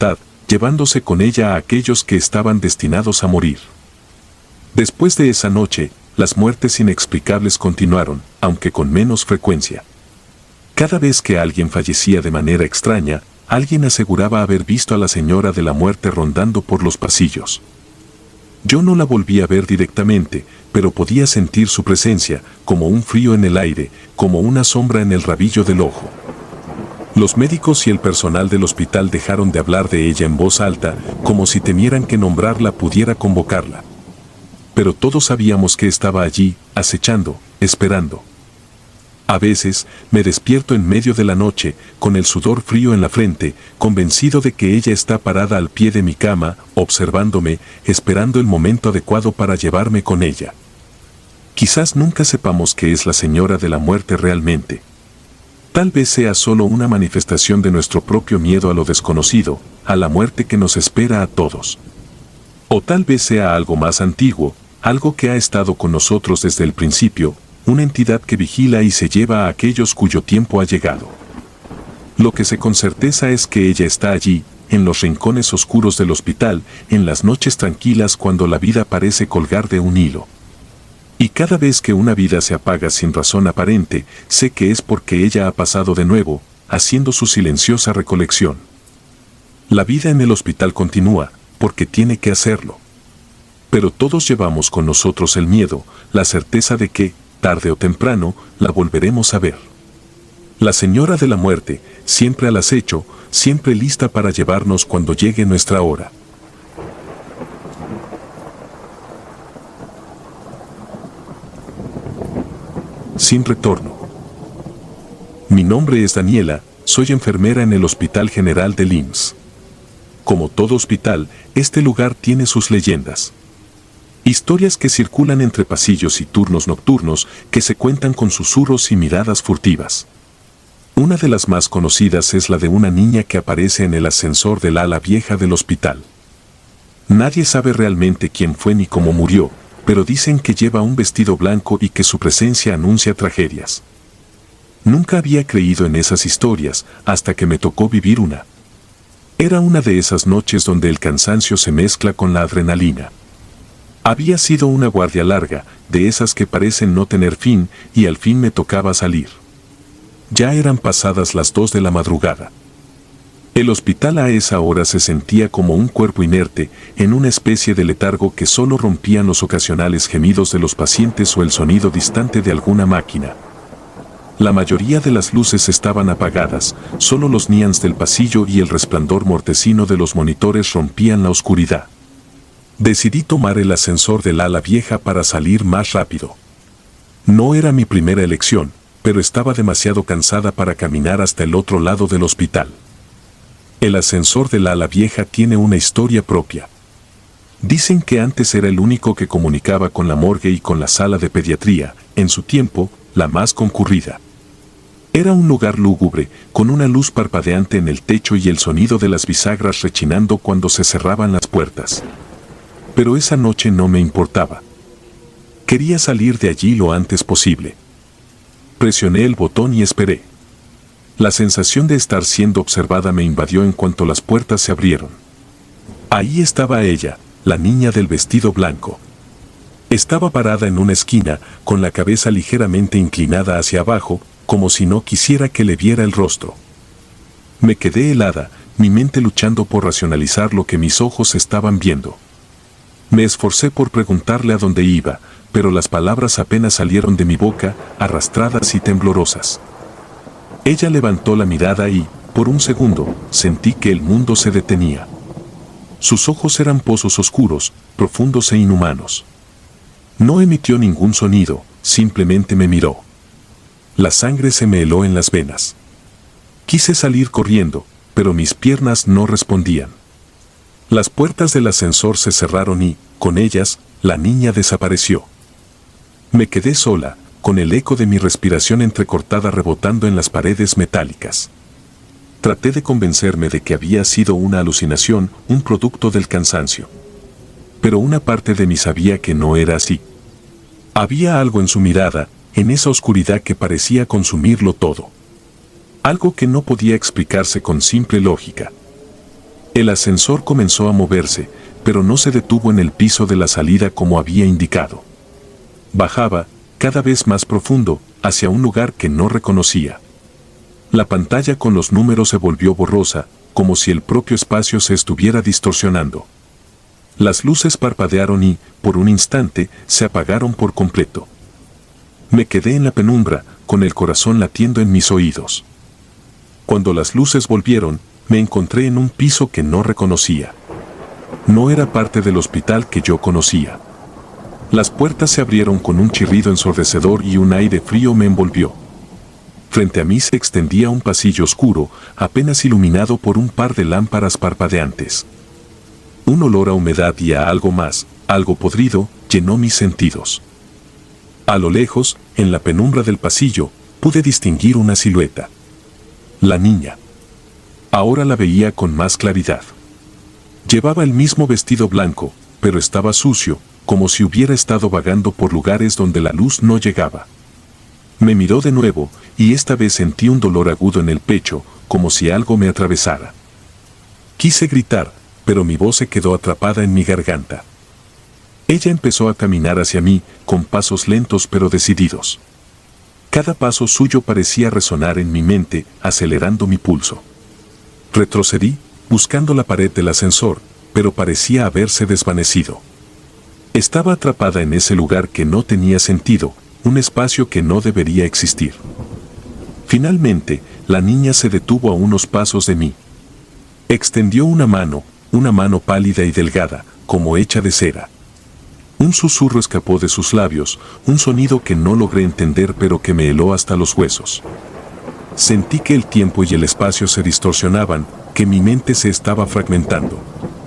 llevándose con ella a aquellos que estaban destinados a morir. Después de esa noche, las muertes inexplicables continuaron, aunque con menos frecuencia. Cada vez que alguien fallecía de manera extraña, alguien aseguraba haber visto a la señora de la muerte rondando por los pasillos. Yo no la volví a ver directamente, pero podía sentir su presencia, como un frío en el aire, como una sombra en el rabillo del ojo. Los médicos y el personal del hospital dejaron de hablar de ella en voz alta, como si temieran que nombrarla pudiera convocarla. Pero todos sabíamos que estaba allí, acechando, esperando. A veces, me despierto en medio de la noche, con el sudor frío en la frente, convencido de que ella está parada al pie de mi cama, observándome, esperando el momento adecuado para llevarme con ella. Quizás nunca sepamos qué es la señora de la muerte realmente. Tal vez sea solo una manifestación de nuestro propio miedo a lo desconocido, a la muerte que nos espera a todos. O tal vez sea algo más antiguo, algo que ha estado con nosotros desde el principio, una entidad que vigila y se lleva a aquellos cuyo tiempo ha llegado. Lo que sé con certeza es que ella está allí, en los rincones oscuros del hospital, en las noches tranquilas cuando la vida parece colgar de un hilo. Y cada vez que una vida se apaga sin razón aparente, sé que es porque ella ha pasado de nuevo, haciendo su silenciosa recolección. La vida en el hospital continúa, porque tiene que hacerlo. Pero todos llevamos con nosotros el miedo, la certeza de que, tarde o temprano, la volveremos a ver. La señora de la muerte, siempre al acecho, siempre lista para llevarnos cuando llegue nuestra hora. Sin retorno. Mi nombre es Daniela, soy enfermera en el Hospital General del I M S S. Como todo hospital, este lugar tiene sus leyendas. Historias que circulan entre pasillos y turnos nocturnos que se cuentan con susurros y miradas furtivas. Una de las más conocidas es la de una niña que aparece en el ascensor del ala vieja del hospital. Nadie sabe realmente quién fue ni cómo murió, pero dicen que lleva un vestido blanco y que su presencia anuncia tragedias. Nunca había creído en esas historias hasta que me tocó vivir una. Era una de esas noches donde el cansancio se mezcla con la adrenalina. Había sido una guardia larga, de esas que parecen no tener fin, y al fin me tocaba salir. Ya eran pasadas las dos de la madrugada. El hospital a esa hora se sentía como un cuerpo inerte, en una especie de letargo que solo rompían los ocasionales gemidos de los pacientes o el sonido distante de alguna máquina. La mayoría de las luces estaban apagadas, solo los neons del pasillo y el resplandor mortecino de los monitores rompían la oscuridad. Decidí tomar el ascensor del ala vieja para salir más rápido. No era mi primera elección, pero estaba demasiado cansada para caminar hasta el otro lado del hospital. El ascensor del ala vieja tiene una historia propia. Dicen que antes era el único que comunicaba con la morgue y con la sala de pediatría, en su tiempo, la más concurrida. Era un lugar lúgubre, con una luz parpadeante en el techo y el sonido de las bisagras rechinando cuando se cerraban las puertas. Pero esa noche no me importaba. Quería salir de allí lo antes posible. Presioné el botón y esperé. La sensación de estar siendo observada me invadió en cuanto las puertas se abrieron. Ahí estaba ella, la niña del vestido blanco. Estaba parada en una esquina, con la cabeza ligeramente inclinada hacia abajo, como si no quisiera que le viera el rostro. Me quedé helada, mi mente luchando por racionalizar lo que mis ojos estaban viendo. Me esforcé por preguntarle a dónde iba, pero las palabras apenas salieron de mi boca, arrastradas y temblorosas. Ella levantó la mirada y, por un segundo, sentí que el mundo se detenía. Sus ojos eran pozos oscuros, profundos e inhumanos. No emitió ningún sonido, simplemente me miró. La sangre se me heló en las venas. Quise salir corriendo, pero mis piernas no respondían. Las puertas del ascensor se cerraron y, con ellas, la niña desapareció. Me quedé sola, con el eco de mi respiración entrecortada rebotando en las paredes metálicas. Traté de convencerme de que había sido una alucinación, un producto del cansancio. Pero una parte de mí sabía que no era así. Había algo en su mirada, en esa oscuridad que parecía consumirlo todo. Algo que no podía explicarse con simple lógica. El ascensor comenzó a moverse, pero no se detuvo en el piso de la salida como había indicado. Bajaba, cada vez más profundo, hacia un lugar que no reconocía. La pantalla con los números se volvió borrosa, como si el propio espacio se estuviera distorsionando. Las luces parpadearon y, por un instante, se apagaron por completo. Me quedé en la penumbra, con el corazón latiendo en mis oídos. Cuando las luces volvieron, me encontré en un piso que no reconocía. No era parte del hospital que yo conocía. Las puertas se abrieron con un chirrido ensordecedor y un aire frío me envolvió. Frente a mí se extendía un pasillo oscuro, apenas iluminado por un par de lámparas parpadeantes. Un olor a humedad y a algo más, algo podrido, llenó mis sentidos. A lo lejos, en la penumbra del pasillo, pude distinguir una silueta. La niña. Ahora la veía con más claridad. Llevaba el mismo vestido blanco, pero estaba sucio, como si hubiera estado vagando por lugares donde la luz no llegaba. Me miró de nuevo, y esta vez sentí un dolor agudo en el pecho, como si algo me atravesara. Quise gritar, pero mi voz se quedó atrapada en mi garganta. Ella empezó a caminar hacia mí, con pasos lentos pero decididos. Cada paso suyo parecía resonar en mi mente, acelerando mi pulso. Retrocedí, buscando la pared del ascensor, pero parecía haberse desvanecido. Estaba atrapada en ese lugar que no tenía sentido, un espacio que no debería existir. Finalmente, la niña se detuvo a unos pasos de mí. Extendió una mano, una mano pálida y delgada, como hecha de cera. Un susurro escapó de sus labios, un sonido que no logré entender pero que me heló hasta los huesos. Sentí que el tiempo y el espacio se distorsionaban, que mi mente se estaba fragmentando.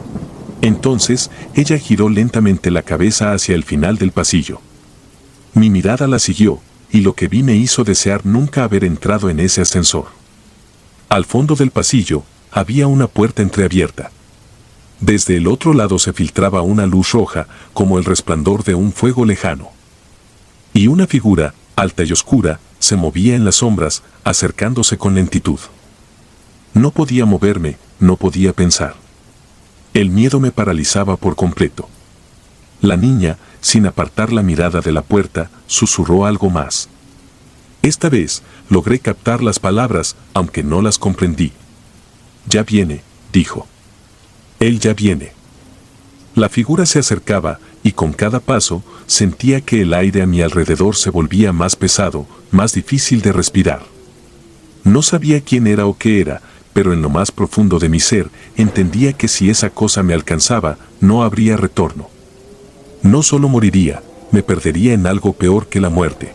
Entonces, ella giró lentamente la cabeza hacia el final del pasillo. Mi mirada la siguió, y lo que vi me hizo desear nunca haber entrado en ese ascensor. Al fondo del pasillo, había una puerta entreabierta. Desde el otro lado se filtraba una luz roja, como el resplandor de un fuego lejano. Y una figura, alta y oscura, se movía en las sombras, acercándose con lentitud. No podía moverme, no podía pensar. El miedo me paralizaba por completo. La niña, sin apartar la mirada de la puerta, susurró algo más. Esta vez, logré captar las palabras, aunque no las comprendí. «Ya viene», dijo. «Él ya viene». La figura se acercaba, y con cada paso, sentía que el aire a mi alrededor se volvía más pesado, más difícil de respirar. No sabía quién era o qué era, pero en lo más profundo de mi ser, entendía que si esa cosa me alcanzaba, no habría retorno. No solo moriría, me perdería en algo peor que la muerte.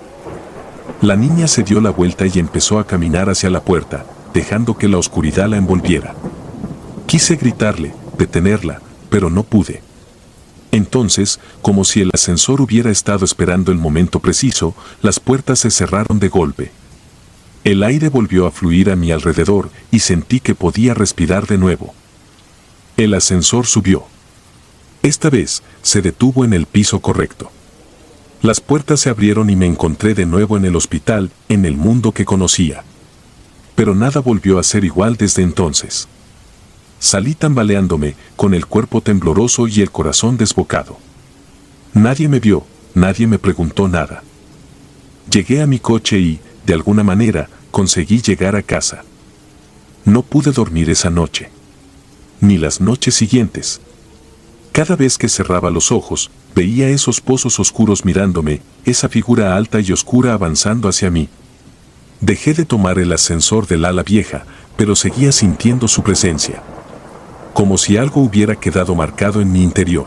La niña se dio la vuelta y empezó a caminar hacia la puerta, dejando que la oscuridad la envolviera. Quise gritarle, detenerla, pero no pude. Entonces, como si el ascensor hubiera estado esperando el momento preciso, las puertas se cerraron de golpe. El aire volvió a fluir a mi alrededor y sentí que podía respirar de nuevo. El ascensor subió. Esta vez, se detuvo en el piso correcto. Las puertas se abrieron y me encontré de nuevo en el hospital, en el mundo que conocía. Pero nada volvió a ser igual desde entonces. Salí tambaleándome, con el cuerpo tembloroso y el corazón desbocado. Nadie me vio, nadie me preguntó nada. Llegué a mi coche y, de alguna manera, conseguí llegar a casa. No pude dormir esa noche. Ni las noches siguientes. Cada vez que cerraba los ojos, veía esos pozos oscuros mirándome, esa figura alta y oscura avanzando hacia mí. Dejé de tomar el ascensor del ala vieja, pero seguía sintiendo su presencia. Como si algo hubiera quedado marcado en mi interior.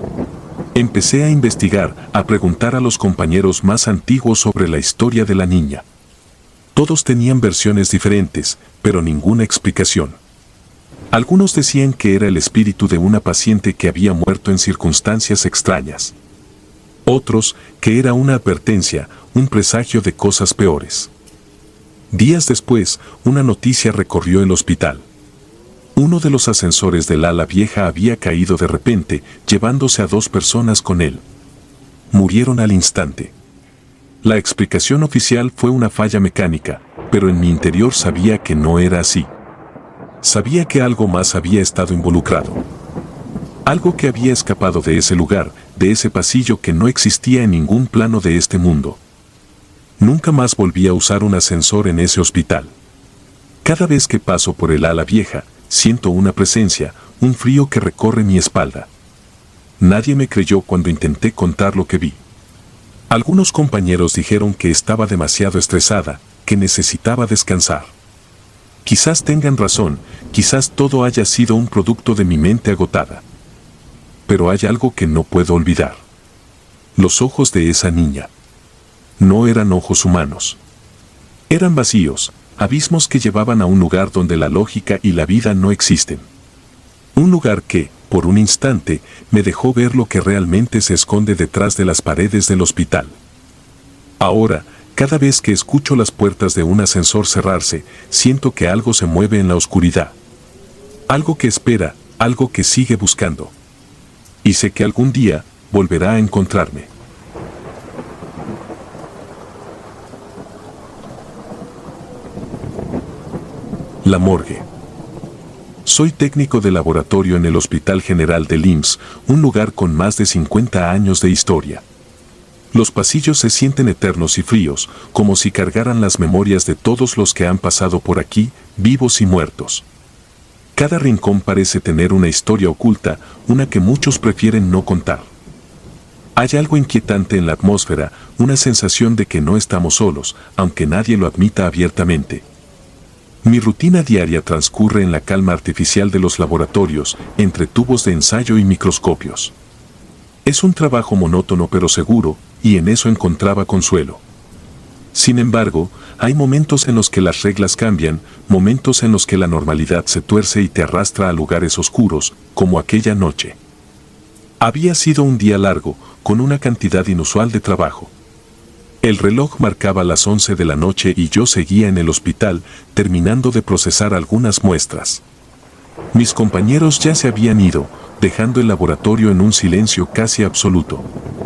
Empecé a investigar, a preguntar a los compañeros más antiguos sobre la historia de la niña. Todos tenían versiones diferentes, pero ninguna explicación. Algunos decían que era el espíritu de una paciente que había muerto en circunstancias extrañas. Otros, que era una advertencia, un presagio de cosas peores. Días después, una noticia recorrió el hospital. Uno de los ascensores del ala vieja había caído de repente, llevándose a dos personas con él. Murieron al instante. La explicación oficial fue una falla mecánica, pero en mi interior sabía que no era así. Sabía que algo más había estado involucrado. Algo que había escapado de ese lugar, de ese pasillo que no existía en ningún plano de este mundo. Nunca más volví a usar un ascensor en ese hospital. Cada vez que paso por el ala vieja, siento una presencia, un frío que recorre mi espalda. Nadie me creyó cuando intenté contar lo que vi. Algunos compañeros dijeron que estaba demasiado estresada, que necesitaba descansar. Quizás tengan razón, quizás todo haya sido un producto de mi mente agotada. Pero hay algo que no puedo olvidar. Los ojos de esa niña. No eran ojos humanos. Eran vacíos, abismos que llevaban a un lugar donde la lógica y la vida no existen. Un lugar que, por un instante, me dejó ver lo que realmente se esconde detrás de las paredes del hospital. Ahora, cada vez que escucho las puertas de un ascensor cerrarse, siento que algo se mueve en la oscuridad. Algo que espera, algo que sigue buscando. Y sé que algún día volverá a encontrarme. La morgue. Soy técnico de laboratorio en el Hospital General del I M S S, un lugar con más de cincuenta años de historia. Los pasillos se sienten eternos y fríos, como si cargaran las memorias de todos los que han pasado por aquí, vivos y muertos. Cada rincón parece tener una historia oculta, una que muchos prefieren no contar. Hay algo inquietante en la atmósfera, una sensación de que no estamos solos, aunque nadie lo admita abiertamente. Mi rutina diaria transcurre en la calma artificial de los laboratorios, entre tubos de ensayo y microscopios. Es un trabajo monótono pero seguro, y en eso encontraba consuelo. Sin embargo, hay momentos en los que las reglas cambian, momentos en los que la normalidad se tuerce y te arrastra a lugares oscuros, como aquella noche. Había sido un día largo, con una cantidad inusual de trabajo. El reloj marcaba las once de la noche y yo seguía en el hospital, terminando de procesar algunas muestras. Mis compañeros ya se habían ido, dejando el laboratorio en un silencio casi absoluto.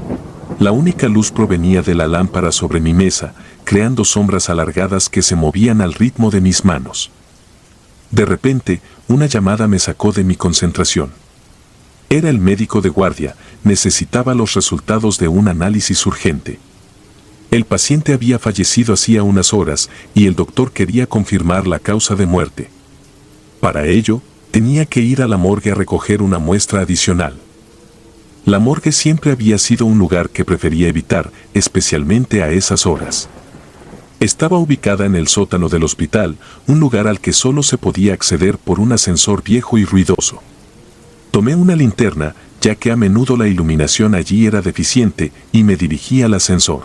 La única luz provenía de la lámpara sobre mi mesa, creando sombras alargadas que se movían al ritmo de mis manos. De repente, una llamada me sacó de mi concentración. Era el médico de guardia, necesitaba los resultados de un análisis urgente. El paciente había fallecido hacía unas horas y el doctor quería confirmar la causa de muerte. Para ello, tenía que ir a la morgue a recoger una muestra adicional. La morgue siempre había sido un lugar que prefería evitar, especialmente a esas horas. Estaba ubicada en el sótano del hospital, un lugar al que solo se podía acceder por un ascensor viejo y ruidoso. Tomé una linterna, ya que a menudo la iluminación allí era deficiente, y me dirigí al ascensor.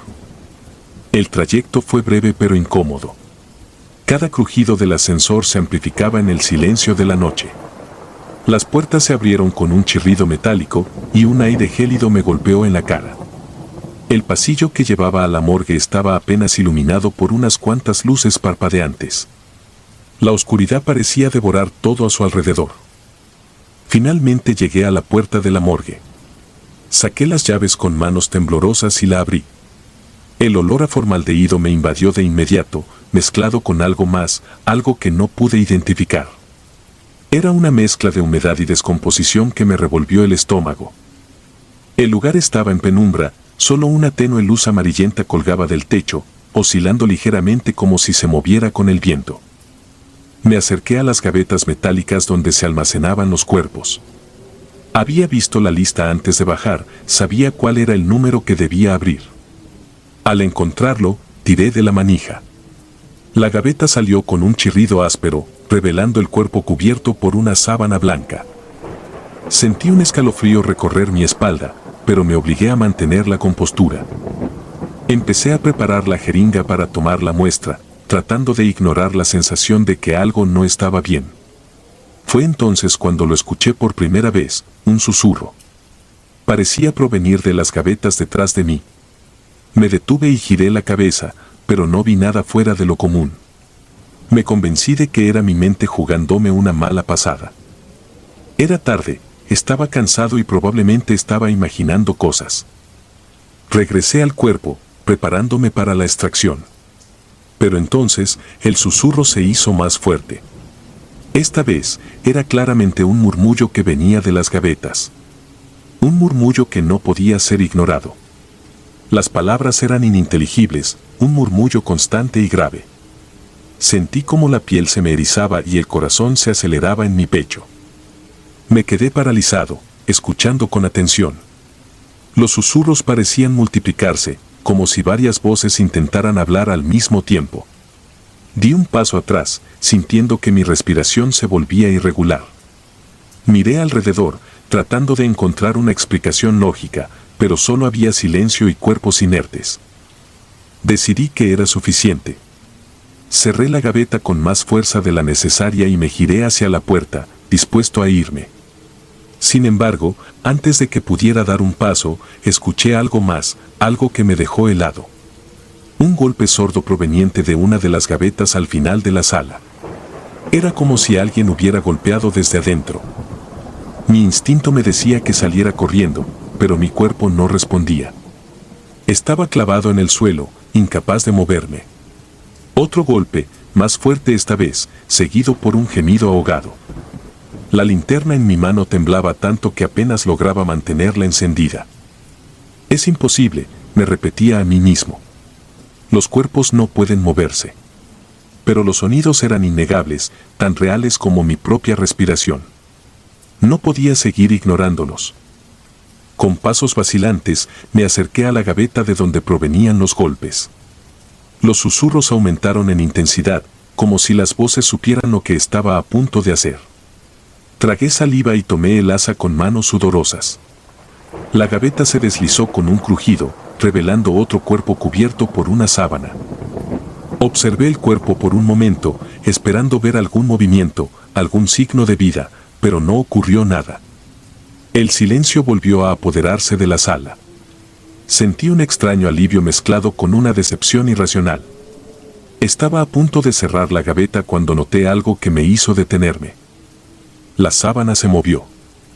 El trayecto fue breve pero incómodo. Cada crujido del ascensor se amplificaba en el silencio de la noche. Las puertas se abrieron con un chirrido metálico y un aire gélido me golpeó en la cara. El pasillo que llevaba a la morgue estaba apenas iluminado por unas cuantas luces parpadeantes. La oscuridad parecía devorar todo a su alrededor. Finalmente llegué a la puerta de la morgue. Saqué las llaves con manos temblorosas y la abrí. El olor a formaldehído me invadió de inmediato, mezclado con algo más, algo que no pude identificar. Era una mezcla de humedad y descomposición que me revolvió el estómago. El lugar estaba en penumbra, solo una tenue luz amarillenta colgaba del techo, oscilando ligeramente como si se moviera con el viento. Me acerqué a las gavetas metálicas donde se almacenaban los cuerpos. Había visto la lista antes de bajar, sabía cuál era el número que debía abrir. Al encontrarlo, tiré de la manija. La gaveta salió con un chirrido áspero, revelando el cuerpo cubierto por una sábana blanca. Sentí un escalofrío recorrer mi espalda, pero me obligué a mantener la compostura. Empecé a preparar la jeringa para tomar la muestra, tratando de ignorar la sensación de que algo no estaba bien. Fue entonces cuando lo escuché por primera vez, un susurro. Parecía provenir de las gavetas detrás de mí. Me detuve y giré la cabeza, pero no vi nada fuera de lo común. Me convencí de que era mi mente jugándome una mala pasada. Era tarde, estaba cansado y probablemente estaba imaginando cosas. Regresé al cuerpo, preparándome para la extracción. Pero entonces, el susurro se hizo más fuerte. Esta vez era claramente un murmullo que venía de las gavetas. Un murmullo que no podía ser ignorado. Las palabras eran ininteligibles, un murmullo constante y grave. Sentí como la piel se me erizaba y el corazón se aceleraba en mi pecho. Me quedé paralizado, escuchando con atención. Los susurros parecían multiplicarse, como si varias voces intentaran hablar al mismo tiempo. Di un paso atrás, sintiendo que mi respiración se volvía irregular. Miré alrededor, tratando de encontrar una explicación lógica, pero solo había silencio y cuerpos inertes. Decidí que era suficiente. Cerré la gaveta con más fuerza de la necesaria y me giré hacia la puerta, dispuesto a irme. Sin embargo, antes de que pudiera dar un paso, escuché algo más, algo que me dejó helado. Un golpe sordo proveniente de una de las gavetas al final de la sala. Era como si alguien hubiera golpeado desde adentro. Mi instinto me decía que saliera corriendo, pero mi cuerpo no respondía. Estaba clavado en el suelo, incapaz de moverme. Otro golpe, más fuerte esta vez, seguido por un gemido ahogado. La linterna en mi mano temblaba tanto que apenas lograba mantenerla encendida. Es imposible, me repetía a mí mismo. Los cuerpos no pueden moverse. Pero los sonidos eran innegables, tan reales como mi propia respiración. No podía seguir ignorándolos. Con pasos vacilantes, me acerqué a la gaveta de donde provenían los golpes. Los susurros aumentaron en intensidad, como si las voces supieran lo que estaba a punto de hacer. Tragué saliva y tomé el asa con manos sudorosas. La gaveta se deslizó con un crujido, revelando otro cuerpo cubierto por una sábana. Observé el cuerpo por un momento, esperando ver algún movimiento, algún signo de vida, pero no ocurrió nada. El silencio volvió a apoderarse de la sala. Sentí un extraño alivio mezclado con una decepción irracional. Estaba a punto de cerrar la gaveta cuando noté algo que me hizo detenerme. La sábana se movió.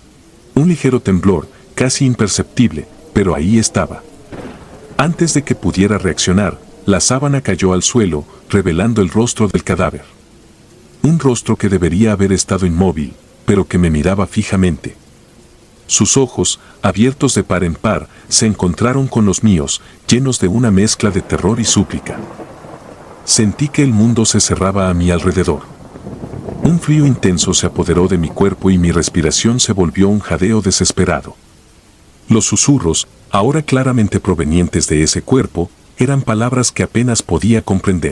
Un ligero temblor, casi imperceptible, pero ahí estaba. Antes de que pudiera reaccionar, la sábana cayó al suelo, revelando el rostro del cadáver. Un rostro que debería haber estado inmóvil, pero que me miraba fijamente. Sus ojos, abiertos de par en par, se encontraron con los míos, llenos de una mezcla de terror y súplica. Sentí que el mundo se cerraba a mi alrededor. Un frío intenso se apoderó de mi cuerpo y mi respiración se volvió un jadeo desesperado. Los susurros, ahora claramente provenientes de ese cuerpo, eran palabras que apenas podía comprender.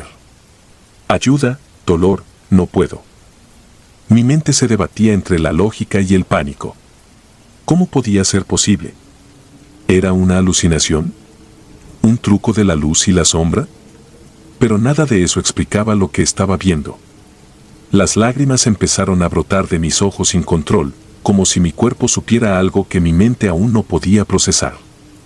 Ayuda, dolor, no puedo. Mi mente se debatía entre la lógica y el pánico. ¿Cómo podía ser posible? ¿Era una alucinación? ¿Un truco de la luz y la sombra? Pero nada de eso explicaba lo que estaba viendo. Las lágrimas empezaron a brotar de mis ojos sin control, como si mi cuerpo supiera algo que mi mente aún no podía procesar.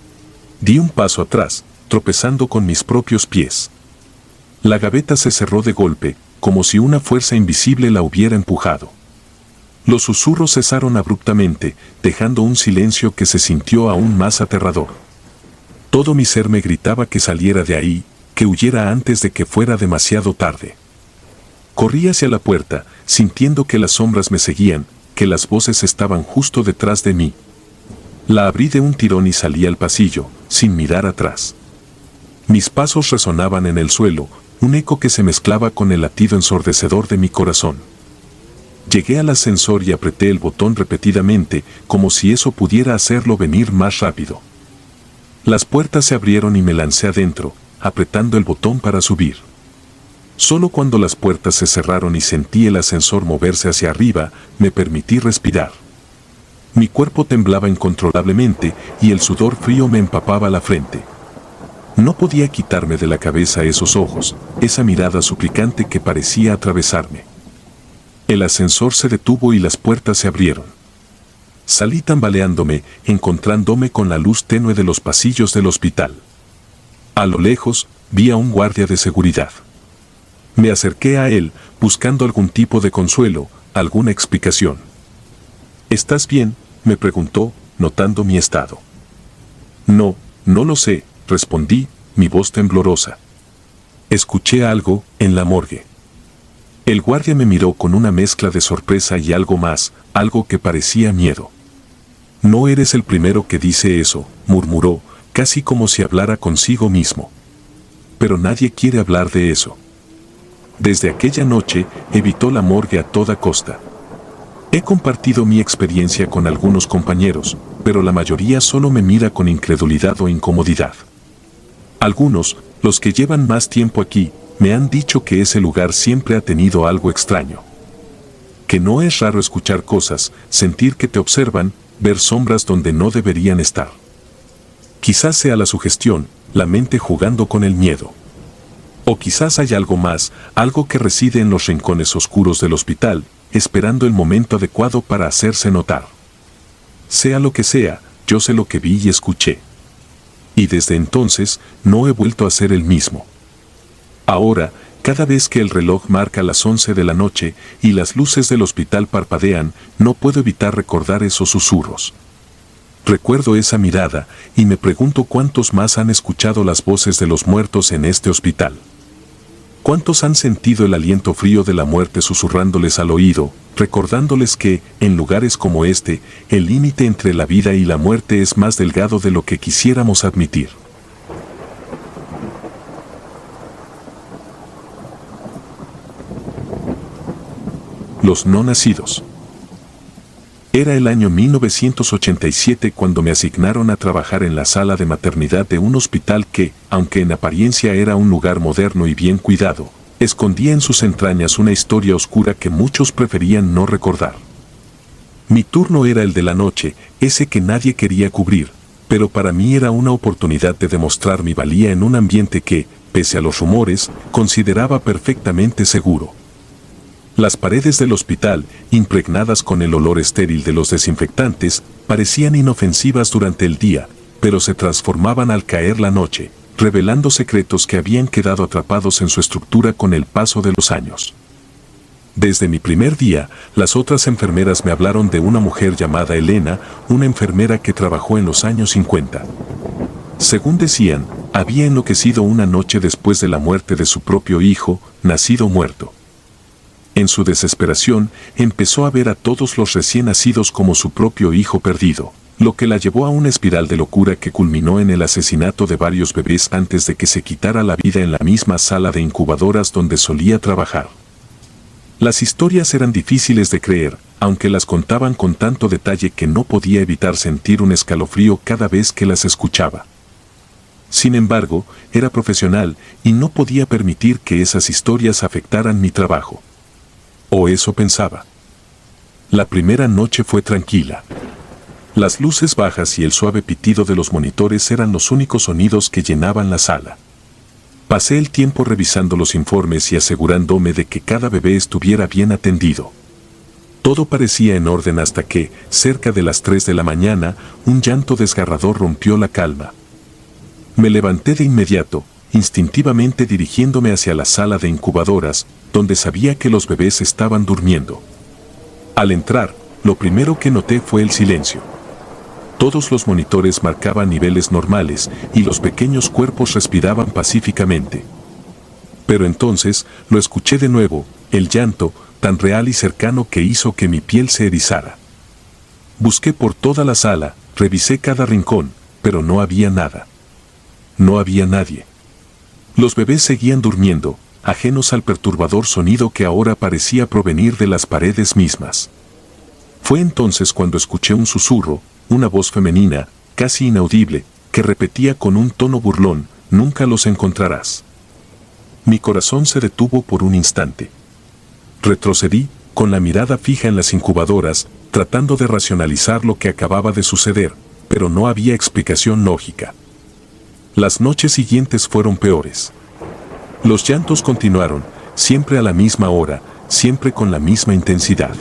Di un paso atrás, tropezando con mis propios pies. La gaveta se cerró de golpe, como si una fuerza invisible la hubiera empujado. Los susurros cesaron abruptamente, dejando un silencio que se sintió aún más aterrador. Todo mi ser me gritaba que saliera de ahí, que huyera antes de que fuera demasiado tarde. Corrí hacia la puerta, sintiendo que las sombras me seguían, que las voces estaban justo detrás de mí. La abrí de un tirón y salí al pasillo, sin mirar atrás. Mis pasos resonaban en el suelo, un eco que se mezclaba con el latido ensordecedor de mi corazón. Llegué al ascensor y apreté el botón repetidamente, como si eso pudiera hacerlo venir más rápido. Las puertas se abrieron y me lancé adentro, apretando el botón para subir. Solo cuando las puertas se cerraron y sentí el ascensor moverse hacia arriba, me permití respirar. Mi cuerpo temblaba incontrolablemente y el sudor frío me empapaba la frente. No podía quitarme de la cabeza esos ojos, esa mirada suplicante que parecía atravesarme. El ascensor se detuvo y las puertas se abrieron. Salí tambaleándome, encontrándome con la luz tenue de los pasillos del hospital. A lo lejos, vi a un guardia de seguridad. Me acerqué a él, buscando algún tipo de consuelo, alguna explicación. ¿Estás bien?, me preguntó, notando mi estado. No, no lo sé, respondí, mi voz temblorosa. Escuché algo en la morgue. El guardia me miró con una mezcla de sorpresa y algo más, algo que parecía miedo. No eres el primero que dice eso, murmuró, casi como si hablara consigo mismo. Pero nadie quiere hablar de eso. Desde aquella noche, evitó la morgue a toda costa. He compartido mi experiencia con algunos compañeros, pero la mayoría solo me mira con incredulidad o incomodidad. Algunos, los que llevan más tiempo aquí, me han dicho que ese lugar siempre ha tenido algo extraño. Que no es raro escuchar cosas, sentir que te observan, ver sombras donde no deberían estar. Quizás sea la sugestión, la mente jugando con el miedo. O quizás hay algo más, algo que reside en los rincones oscuros del hospital, esperando el momento adecuado para hacerse notar. Sea lo que sea, yo sé lo que vi y escuché. Y desde entonces, no he vuelto a ser el mismo. Ahora, cada vez que el reloj marca las once de la noche y las luces del hospital parpadean, no puedo evitar recordar esos susurros. Recuerdo esa mirada y me pregunto cuántos más han escuchado las voces de los muertos en este hospital. ¿Cuántos han sentido el aliento frío de la muerte susurrándoles al oído, recordándoles que, en lugares como este, el límite entre la vida y la muerte es más delgado de lo que quisiéramos admitir? Los no nacidos. Era el año mil novecientos ochenta y siete cuando me asignaron a trabajar en la sala de maternidad de un hospital que, aunque en apariencia era un lugar moderno y bien cuidado, escondía en sus entrañas una historia oscura que muchos preferían no recordar. Mi turno era el de la noche, ese que nadie quería cubrir, pero para mí era una oportunidad de demostrar mi valía en un ambiente que, pese a los rumores, consideraba perfectamente seguro. Las paredes del hospital, impregnadas con el olor estéril de los desinfectantes, parecían inofensivas durante el día, pero se transformaban al caer la noche, revelando secretos que habían quedado atrapados en su estructura con el paso de los años. Desde mi primer día, las otras enfermeras me hablaron de una mujer llamada Elena, una enfermera que trabajó en los años cincuenta. Según decían, había enloquecido una noche después de la muerte de su propio hijo, nacido muerto. En su desesperación, empezó a ver a todos los recién nacidos como su propio hijo perdido, lo que la llevó a una espiral de locura que culminó en el asesinato de varios bebés antes de que se quitara la vida en la misma sala de incubadoras donde solía trabajar. Las historias eran difíciles de creer, aunque las contaban con tanto detalle que no podía evitar sentir un escalofrío cada vez que las escuchaba. Sin embargo, era profesional y no podía permitir que esas historias afectaran mi trabajo. O eso pensaba. La primera noche fue tranquila. Las luces bajas y el suave pitido de los monitores eran los únicos sonidos que llenaban la sala. Pasé el tiempo revisando los informes y asegurándome de que cada bebé estuviera bien atendido. Todo parecía en orden hasta que, cerca de las tres de la mañana, un llanto desgarrador rompió la calma. Me levanté de inmediato, instintivamente dirigiéndome hacia la sala de incubadoras, donde sabía que los bebés estaban durmiendo. Al entrar, lo primero que noté fue el silencio. Todos los monitores marcaban niveles normales y los pequeños cuerpos respiraban pacíficamente. Pero entonces, lo escuché de nuevo, el llanto, tan real y cercano que hizo que mi piel se erizara. Busqué por toda la sala, revisé cada rincón, pero no había nada. No había nadie. Los bebés seguían durmiendo, ajenos al perturbador sonido que ahora parecía provenir de las paredes mismas. Fue entonces cuando escuché un susurro, una voz femenina, casi inaudible, que repetía con un tono burlón, «Nunca los encontrarás». Mi corazón se detuvo por un instante. Retrocedí, con la mirada fija en las incubadoras, tratando de racionalizar lo que acababa de suceder, pero no había explicación lógica. Las noches siguientes fueron peores. Los llantos continuaron, siempre a la misma hora, siempre con la misma intensidad.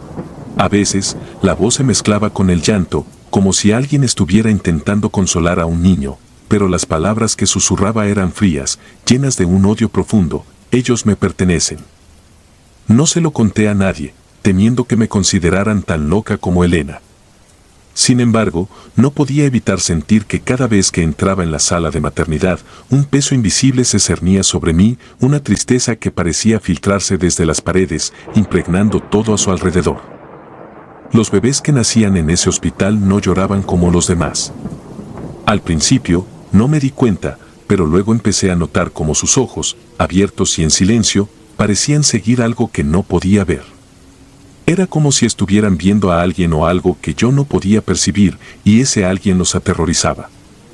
A veces, la voz se mezclaba con el llanto, como si alguien estuviera intentando consolar a un niño, pero las palabras que susurraba eran frías, llenas de un odio profundo. Ellos me pertenecen. No se lo conté a nadie, temiendo que me consideraran tan loca como Elena. Sin embargo, no podía evitar sentir que cada vez que entraba en la sala de maternidad, un peso invisible se cernía sobre mí, una tristeza que parecía filtrarse desde las paredes, impregnando todo a su alrededor. Los bebés que nacían en ese hospital no lloraban como los demás. Al principio, no me di cuenta, pero luego empecé a notar cómo sus ojos, abiertos y en silencio, parecían seguir algo que no podía ver. Era como si estuvieran viendo a alguien o algo que yo no podía percibir, y ese alguien los aterrorizaba.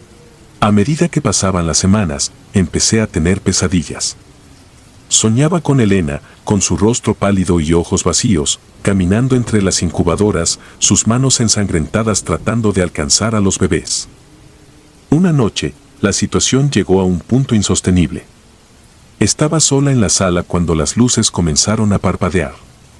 A medida que pasaban las semanas, empecé a tener pesadillas. Soñaba con Elena, con su rostro pálido y ojos vacíos, caminando entre las incubadoras, sus manos ensangrentadas tratando de alcanzar a los bebés. Una noche, la situación llegó a un punto insostenible. Estaba sola en la sala cuando las luces comenzaron a parpadear.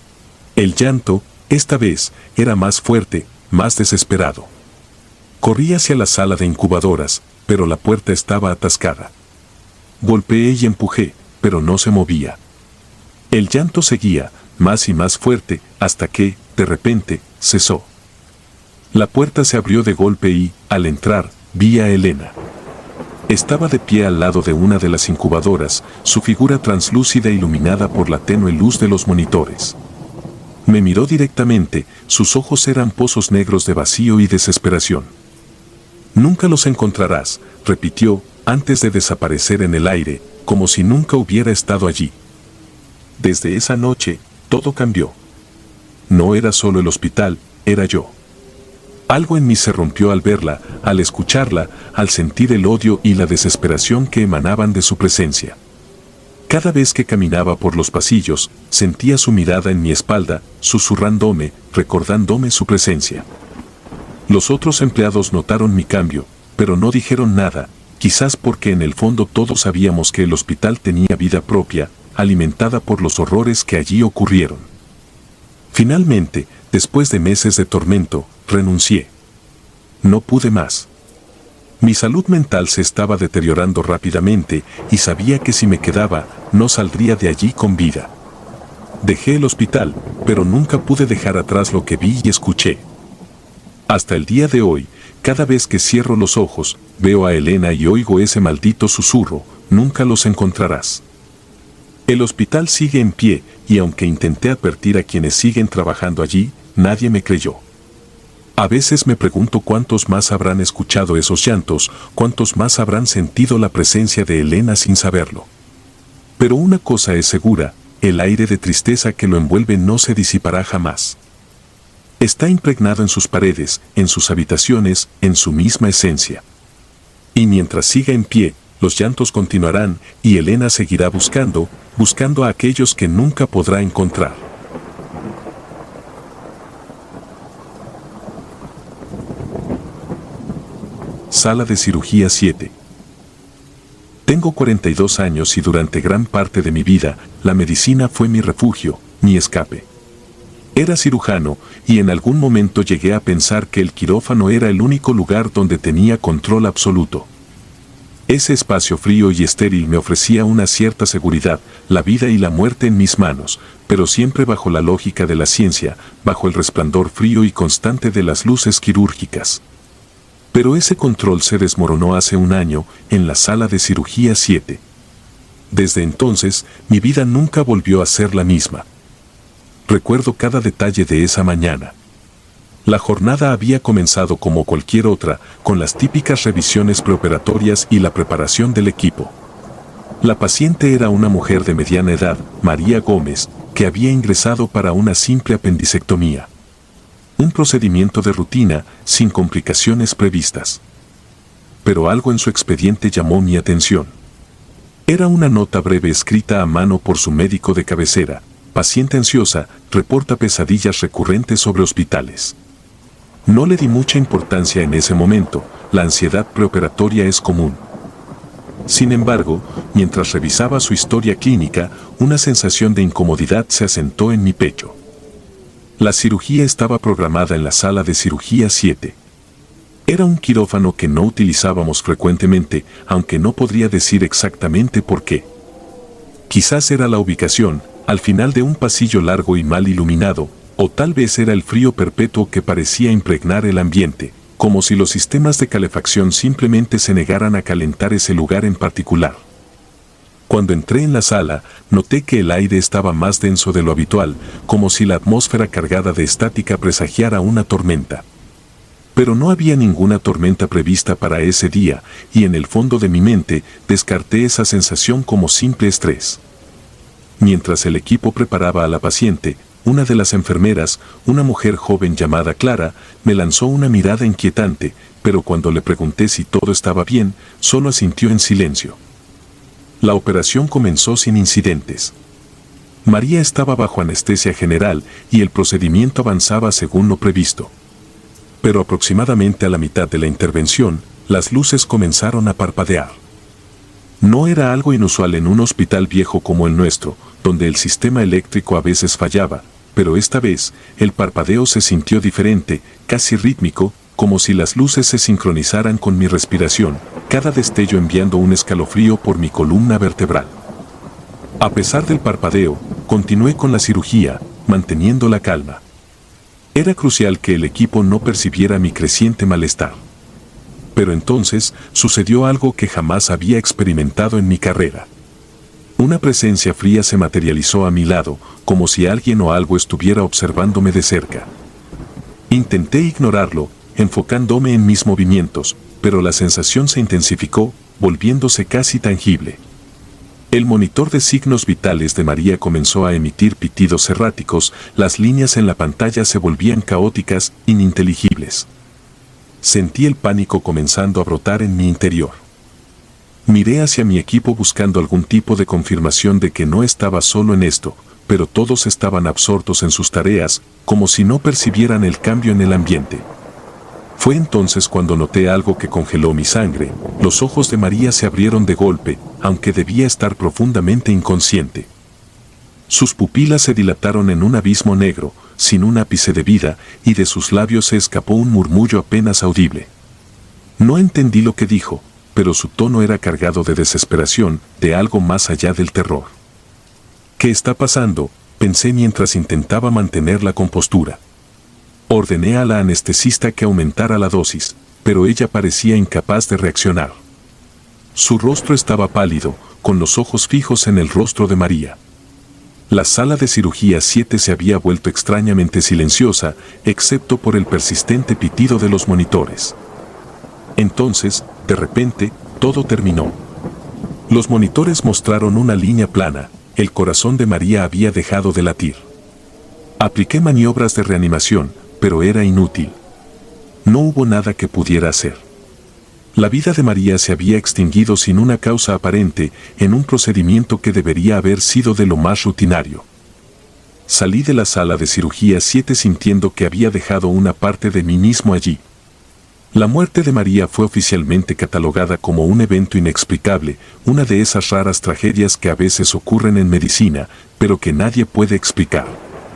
El llanto, esta vez, era más fuerte, más desesperado. Corrí hacia la sala de incubadoras, pero la puerta estaba atascada. Golpeé y empujé, pero no se movía. El llanto seguía, más y más fuerte, hasta que, de repente, cesó. La puerta se abrió de golpe y, al entrar, vi a Elena. Estaba de pie al lado de una de las incubadoras, su figura translúcida iluminada por la tenue luz de los monitores. Me miró directamente, sus ojos eran pozos negros de vacío y desesperación. «Nunca los encontrarás», repitió, antes de desaparecer en el aire, como si nunca hubiera estado allí. Desde esa noche, todo cambió. No era solo el hospital, era yo. Algo en mí se rompió al verla, al escucharla, al sentir el odio y la desesperación que emanaban de su presencia. Cada vez que caminaba por los pasillos, sentía su mirada en mi espalda, susurrándome, recordándome su presencia. Los otros empleados notaron mi cambio, pero no dijeron nada, quizás porque en el fondo todos sabíamos que el hospital tenía vida propia, alimentada por los horrores que allí ocurrieron. Finalmente, después de meses de tormento, renuncié. No pude más. Mi salud mental se estaba deteriorando rápidamente y sabía que si me quedaba, no saldría de allí con vida. Dejé el hospital, pero nunca pude dejar atrás lo que vi y escuché. Hasta el día de hoy, cada vez que cierro los ojos, veo a Elena y oigo ese maldito susurro, nunca los encontrarás. El hospital sigue en pie, y aunque intenté advertir a quienes siguen trabajando allí, nadie me creyó. A veces me pregunto cuántos más habrán escuchado esos llantos, cuántos más habrán sentido la presencia de Elena sin saberlo. Pero una cosa es segura, el aire de tristeza que lo envuelve no se disipará jamás. Está impregnado en sus paredes, en sus habitaciones, en su misma esencia. Y mientras siga en pie, los llantos continuarán y Elena seguirá buscando, buscando a aquellos que nunca podrá encontrar. Sala de cirugía siete. Tengo cuarenta y dos años y durante gran parte de mi vida, la medicina fue mi refugio, mi escape. Era cirujano, y en algún momento llegué a pensar que el quirófano era el único lugar donde tenía control absoluto. Ese espacio frío y estéril me ofrecía una cierta seguridad, la vida y la muerte en mis manos, pero siempre bajo la lógica de la ciencia, bajo el resplandor frío y constante de las luces quirúrgicas. Pero ese control se desmoronó hace un año, en la sala de cirugía siete. Desde entonces, mi vida nunca volvió a ser la misma. Recuerdo cada detalle de esa mañana. La jornada había comenzado como cualquier otra, con las típicas revisiones preoperatorias y la preparación del equipo. La paciente era una mujer de mediana edad, María Gómez, que había ingresado para una simple apendicectomía. Un procedimiento de rutina, sin complicaciones previstas. Pero algo en su expediente llamó mi atención. Era una nota breve escrita a mano por su médico de cabecera. Paciente ansiosa, reporta pesadillas recurrentes sobre hospitales. No le di mucha importancia en ese momento, la ansiedad preoperatoria es común. Sin embargo, mientras revisaba su historia clínica, una sensación de incomodidad se asentó en mi pecho. La cirugía estaba programada en la sala de cirugía siete. Era un quirófano que no utilizábamos frecuentemente, aunque no podría decir exactamente por qué. Quizás era la ubicación, al final de un pasillo largo y mal iluminado, O tal vez era el frío perpetuo que parecía impregnar el ambiente, como si los sistemas de calefacción simplemente se negaran a calentar ese lugar en particular. Cuando entré en la sala, noté que el aire estaba más denso de lo habitual, como si la atmósfera cargada de estática presagiara una tormenta. Pero no había ninguna tormenta prevista para ese día, y en el fondo de mi mente descarté esa sensación como simple estrés. Mientras el equipo preparaba a la paciente, una de las enfermeras, una mujer joven llamada Clara, me lanzó una mirada inquietante, pero cuando le pregunté si todo estaba bien, solo asintió en silencio. La operación comenzó sin incidentes. María estaba bajo anestesia general y el procedimiento avanzaba según lo previsto. Pero aproximadamente a la mitad de la intervención, las luces comenzaron a parpadear. No era algo inusual en un hospital viejo como el nuestro, donde el sistema eléctrico a veces fallaba, pero esta vez, el parpadeo se sintió diferente, casi rítmico, como si las luces se sincronizaran con mi respiración, cada destello enviando un escalofrío por mi columna vertebral. A pesar del parpadeo, continué con la cirugía, manteniendo la calma. Era crucial que el equipo no percibiera mi creciente malestar. Pero entonces, sucedió algo que jamás había experimentado en mi carrera. Una presencia fría se materializó a mi lado, como si alguien o algo estuviera observándome de cerca. Intenté ignorarlo, enfocándome en mis movimientos, pero la sensación se intensificó, volviéndose casi tangible. El monitor de signos vitales de María comenzó a emitir pitidos erráticos, las líneas en la pantalla se volvían caóticas, ininteligibles. Sentí el pánico comenzando a brotar en mi interior. Miré hacia mi equipo buscando algún tipo de confirmación de que no estaba solo en esto, pero todos estaban absortos en sus tareas, como si no percibieran el cambio en el ambiente. Fue entonces cuando noté algo que congeló mi sangre. Los ojos de María se abrieron de golpe, aunque debía estar profundamente inconsciente. Sus pupilas se dilataron en un abismo negro, sin un ápice de vida, y de sus labios se escapó un murmullo apenas audible. No entendí lo que dijo, pero su tono era cargado de desesperación, de algo más allá del terror. ¿Qué está pasando?, pensé mientras intentaba mantener la compostura. Ordené a la anestesista que aumentara la dosis, pero ella parecía incapaz de reaccionar. Su rostro estaba pálido, con los ojos fijos en el rostro de María. La sala de cirugía siete se había vuelto extrañamente silenciosa, excepto por el persistente pitido de los monitores. Entonces, de repente, todo terminó. Los monitores mostraron una línea plana, el corazón de María había dejado de latir. Apliqué maniobras de reanimación, pero era inútil. No hubo nada que pudiera hacer. La vida de María se había extinguido sin una causa aparente, en un procedimiento que debería haber sido de lo más rutinario. Salí de la sala de cirugía siete sintiendo que había dejado una parte de mí mismo allí. La muerte de María fue oficialmente catalogada como un evento inexplicable, una de esas raras tragedias que a veces ocurren en medicina, pero que nadie puede explicar.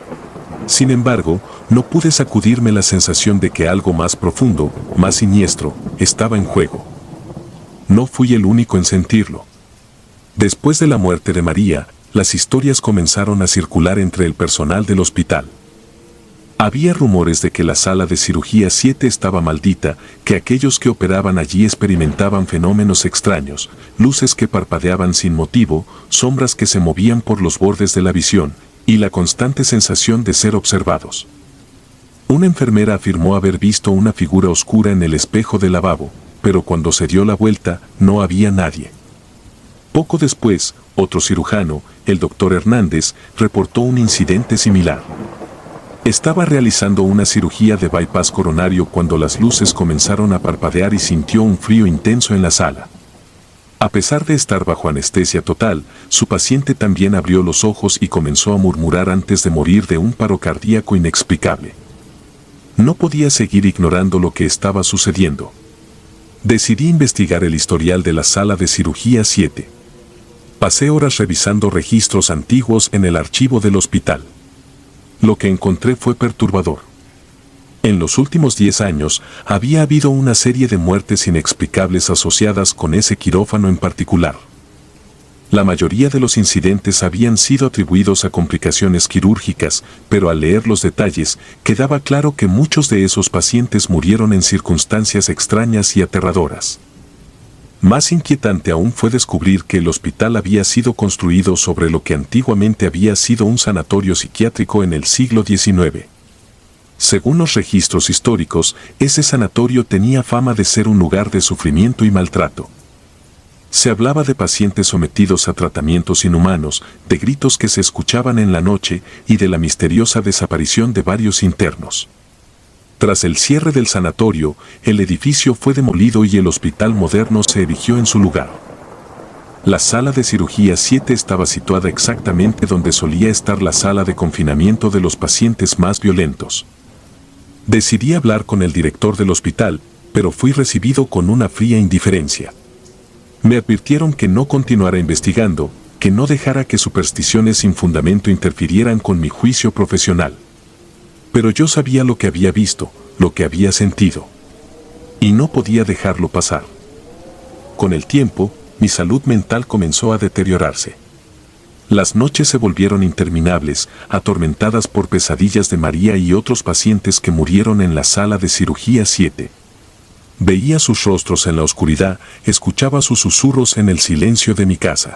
Sin embargo, no pude sacudirme la sensación de que algo más profundo, más siniestro, estaba en juego. No fui el único en sentirlo. Después de la muerte de María, las historias comenzaron a circular entre el personal del hospital. Había rumores de que la sala de cirugía siete estaba maldita, que aquellos que operaban allí experimentaban fenómenos extraños, luces que parpadeaban sin motivo, sombras que se movían por los bordes de la visión, y la constante sensación de ser observados. Una enfermera afirmó haber visto una figura oscura en el espejo del lavabo, pero cuando se dio la vuelta, no había nadie. Poco después, otro cirujano, el doctor Hernández, reportó un incidente similar. Estaba realizando una cirugía de bypass coronario cuando las luces comenzaron a parpadear y sintió un frío intenso en la sala. A pesar de estar bajo anestesia total, su paciente también abrió los ojos y comenzó a murmurar antes de morir de un paro cardíaco inexplicable. No podía seguir ignorando lo que estaba sucediendo. Decidí investigar el historial de la sala de cirugía siete. Pasé horas revisando registros antiguos en el archivo del hospital. Lo que encontré fue perturbador. En los últimos diez años, había habido una serie de muertes inexplicables asociadas con ese quirófano en particular. La mayoría de los incidentes habían sido atribuidos a complicaciones quirúrgicas, pero al leer los detalles, quedaba claro que muchos de esos pacientes murieron en circunstancias extrañas y aterradoras. Más inquietante aún fue descubrir que el hospital había sido construido sobre lo que antiguamente había sido un sanatorio psiquiátrico en el siglo diecinueve. Según los registros históricos, ese sanatorio tenía fama de ser un lugar de sufrimiento y maltrato. Se hablaba de pacientes sometidos a tratamientos inhumanos, de gritos que se escuchaban en la noche y de la misteriosa desaparición de varios internos. Tras el cierre del sanatorio, el edificio fue demolido y el hospital moderno se erigió en su lugar. La sala de cirugía siete estaba situada exactamente donde solía estar la sala de confinamiento de los pacientes más violentos. Decidí hablar con el director del hospital, pero fui recibido con una fría indiferencia. Me advirtieron que no continuara investigando, que no dejara que supersticiones sin fundamento interfirieran con mi juicio profesional. Pero yo sabía lo que había visto, lo que había sentido. Y no podía dejarlo pasar. Con el tiempo, mi salud mental comenzó a deteriorarse. Las noches se volvieron interminables, atormentadas por pesadillas de María y otros pacientes que murieron en la sala de cirugía siete. Veía sus rostros en la oscuridad, escuchaba sus susurros en el silencio de mi casa.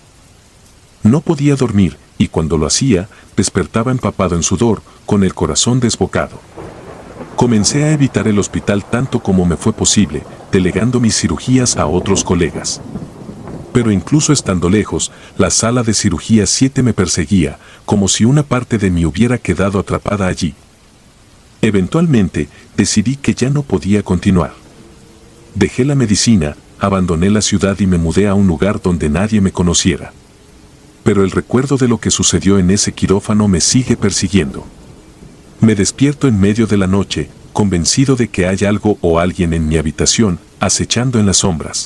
No podía dormir, y cuando lo hacía, despertaba empapado en sudor, con el corazón desbocado. Comencé a evitar el hospital tanto como me fue posible, delegando mis cirugías a otros colegas. Pero incluso estando lejos, la sala de cirugía siete me perseguía, como si una parte de mí hubiera quedado atrapada allí. Eventualmente, decidí que ya no podía continuar. Dejé la medicina, abandoné la ciudad y me mudé a un lugar donde nadie me conociera. Pero el recuerdo de lo que sucedió en ese quirófano me sigue persiguiendo. Me despierto en medio de la noche, convencido de que hay algo o alguien en mi habitación, acechando en las sombras.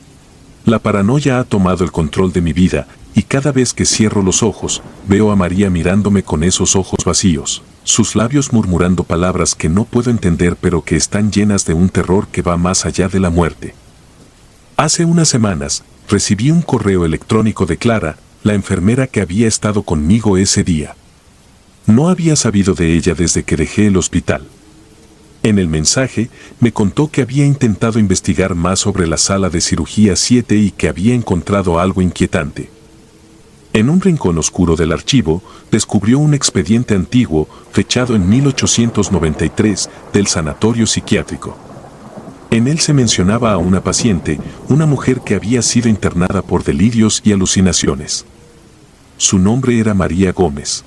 La paranoia ha tomado el control de mi vida, y cada vez que cierro los ojos, veo a María mirándome con esos ojos vacíos, sus labios murmurando palabras que no puedo entender pero que están llenas de un terror que va más allá de la muerte. Hace unas semanas, recibí un correo electrónico de Clara, la enfermera que había estado conmigo ese día. No había sabido de ella desde que dejé el hospital. En el mensaje, me contó que había intentado investigar más sobre la sala de cirugía siete y que había encontrado algo inquietante. En un rincón oscuro del archivo, descubrió un expediente antiguo, fechado en mil ochocientos noventa y tres, del sanatorio psiquiátrico. En él se mencionaba a una paciente, una mujer que había sido internada por delirios y alucinaciones. Su nombre era María Gómez.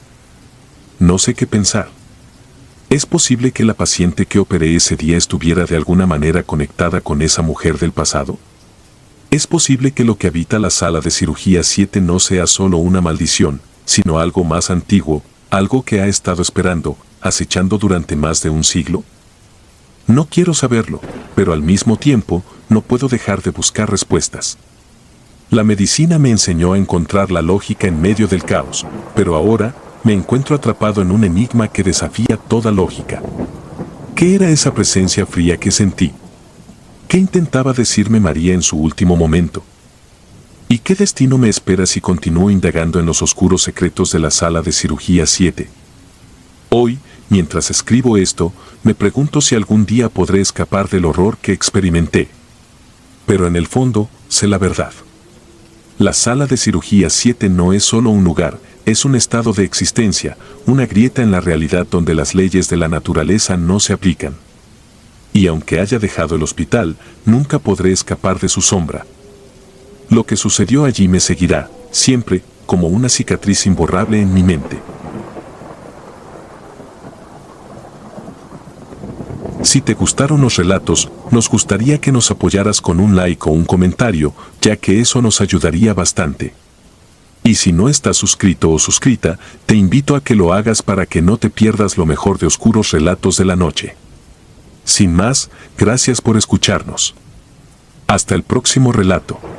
No sé qué pensar. ¿Es posible que la paciente que operé ese día estuviera de alguna manera conectada con esa mujer del pasado? ¿Es posible que lo que habita la sala de cirugía siete no sea solo una maldición, sino algo más antiguo, algo que ha estado esperando, acechando durante más de un siglo? No quiero saberlo, pero al mismo tiempo, no puedo dejar de buscar respuestas. La medicina me enseñó a encontrar la lógica en medio del caos, pero ahora me encuentro atrapado en un enigma que desafía toda lógica. ¿Qué era esa presencia fría que sentí? ¿Qué intentaba decirme María en su último momento? ¿Y qué destino me espera si continúo indagando en los oscuros secretos de la sala de cirugía siete? Hoy, mientras escribo esto, me pregunto si algún día podré escapar del horror que experimenté. Pero en el fondo, sé la verdad. La sala de cirugía siete no es solo un lugar, es un estado de existencia, una grieta en la realidad donde las leyes de la naturaleza no se aplican. Y aunque haya dejado el hospital, nunca podré escapar de su sombra. Lo que sucedió allí me seguirá, siempre, como una cicatriz imborrable en mi mente. Si te gustaron los relatos, nos gustaría que nos apoyaras con un like o un comentario, ya que eso nos ayudaría bastante. Y si no estás suscrito o suscrita, te invito a que lo hagas para que no te pierdas lo mejor de Oscuros Relatos de la Noche. Sin más, gracias por escucharnos. Hasta el próximo relato.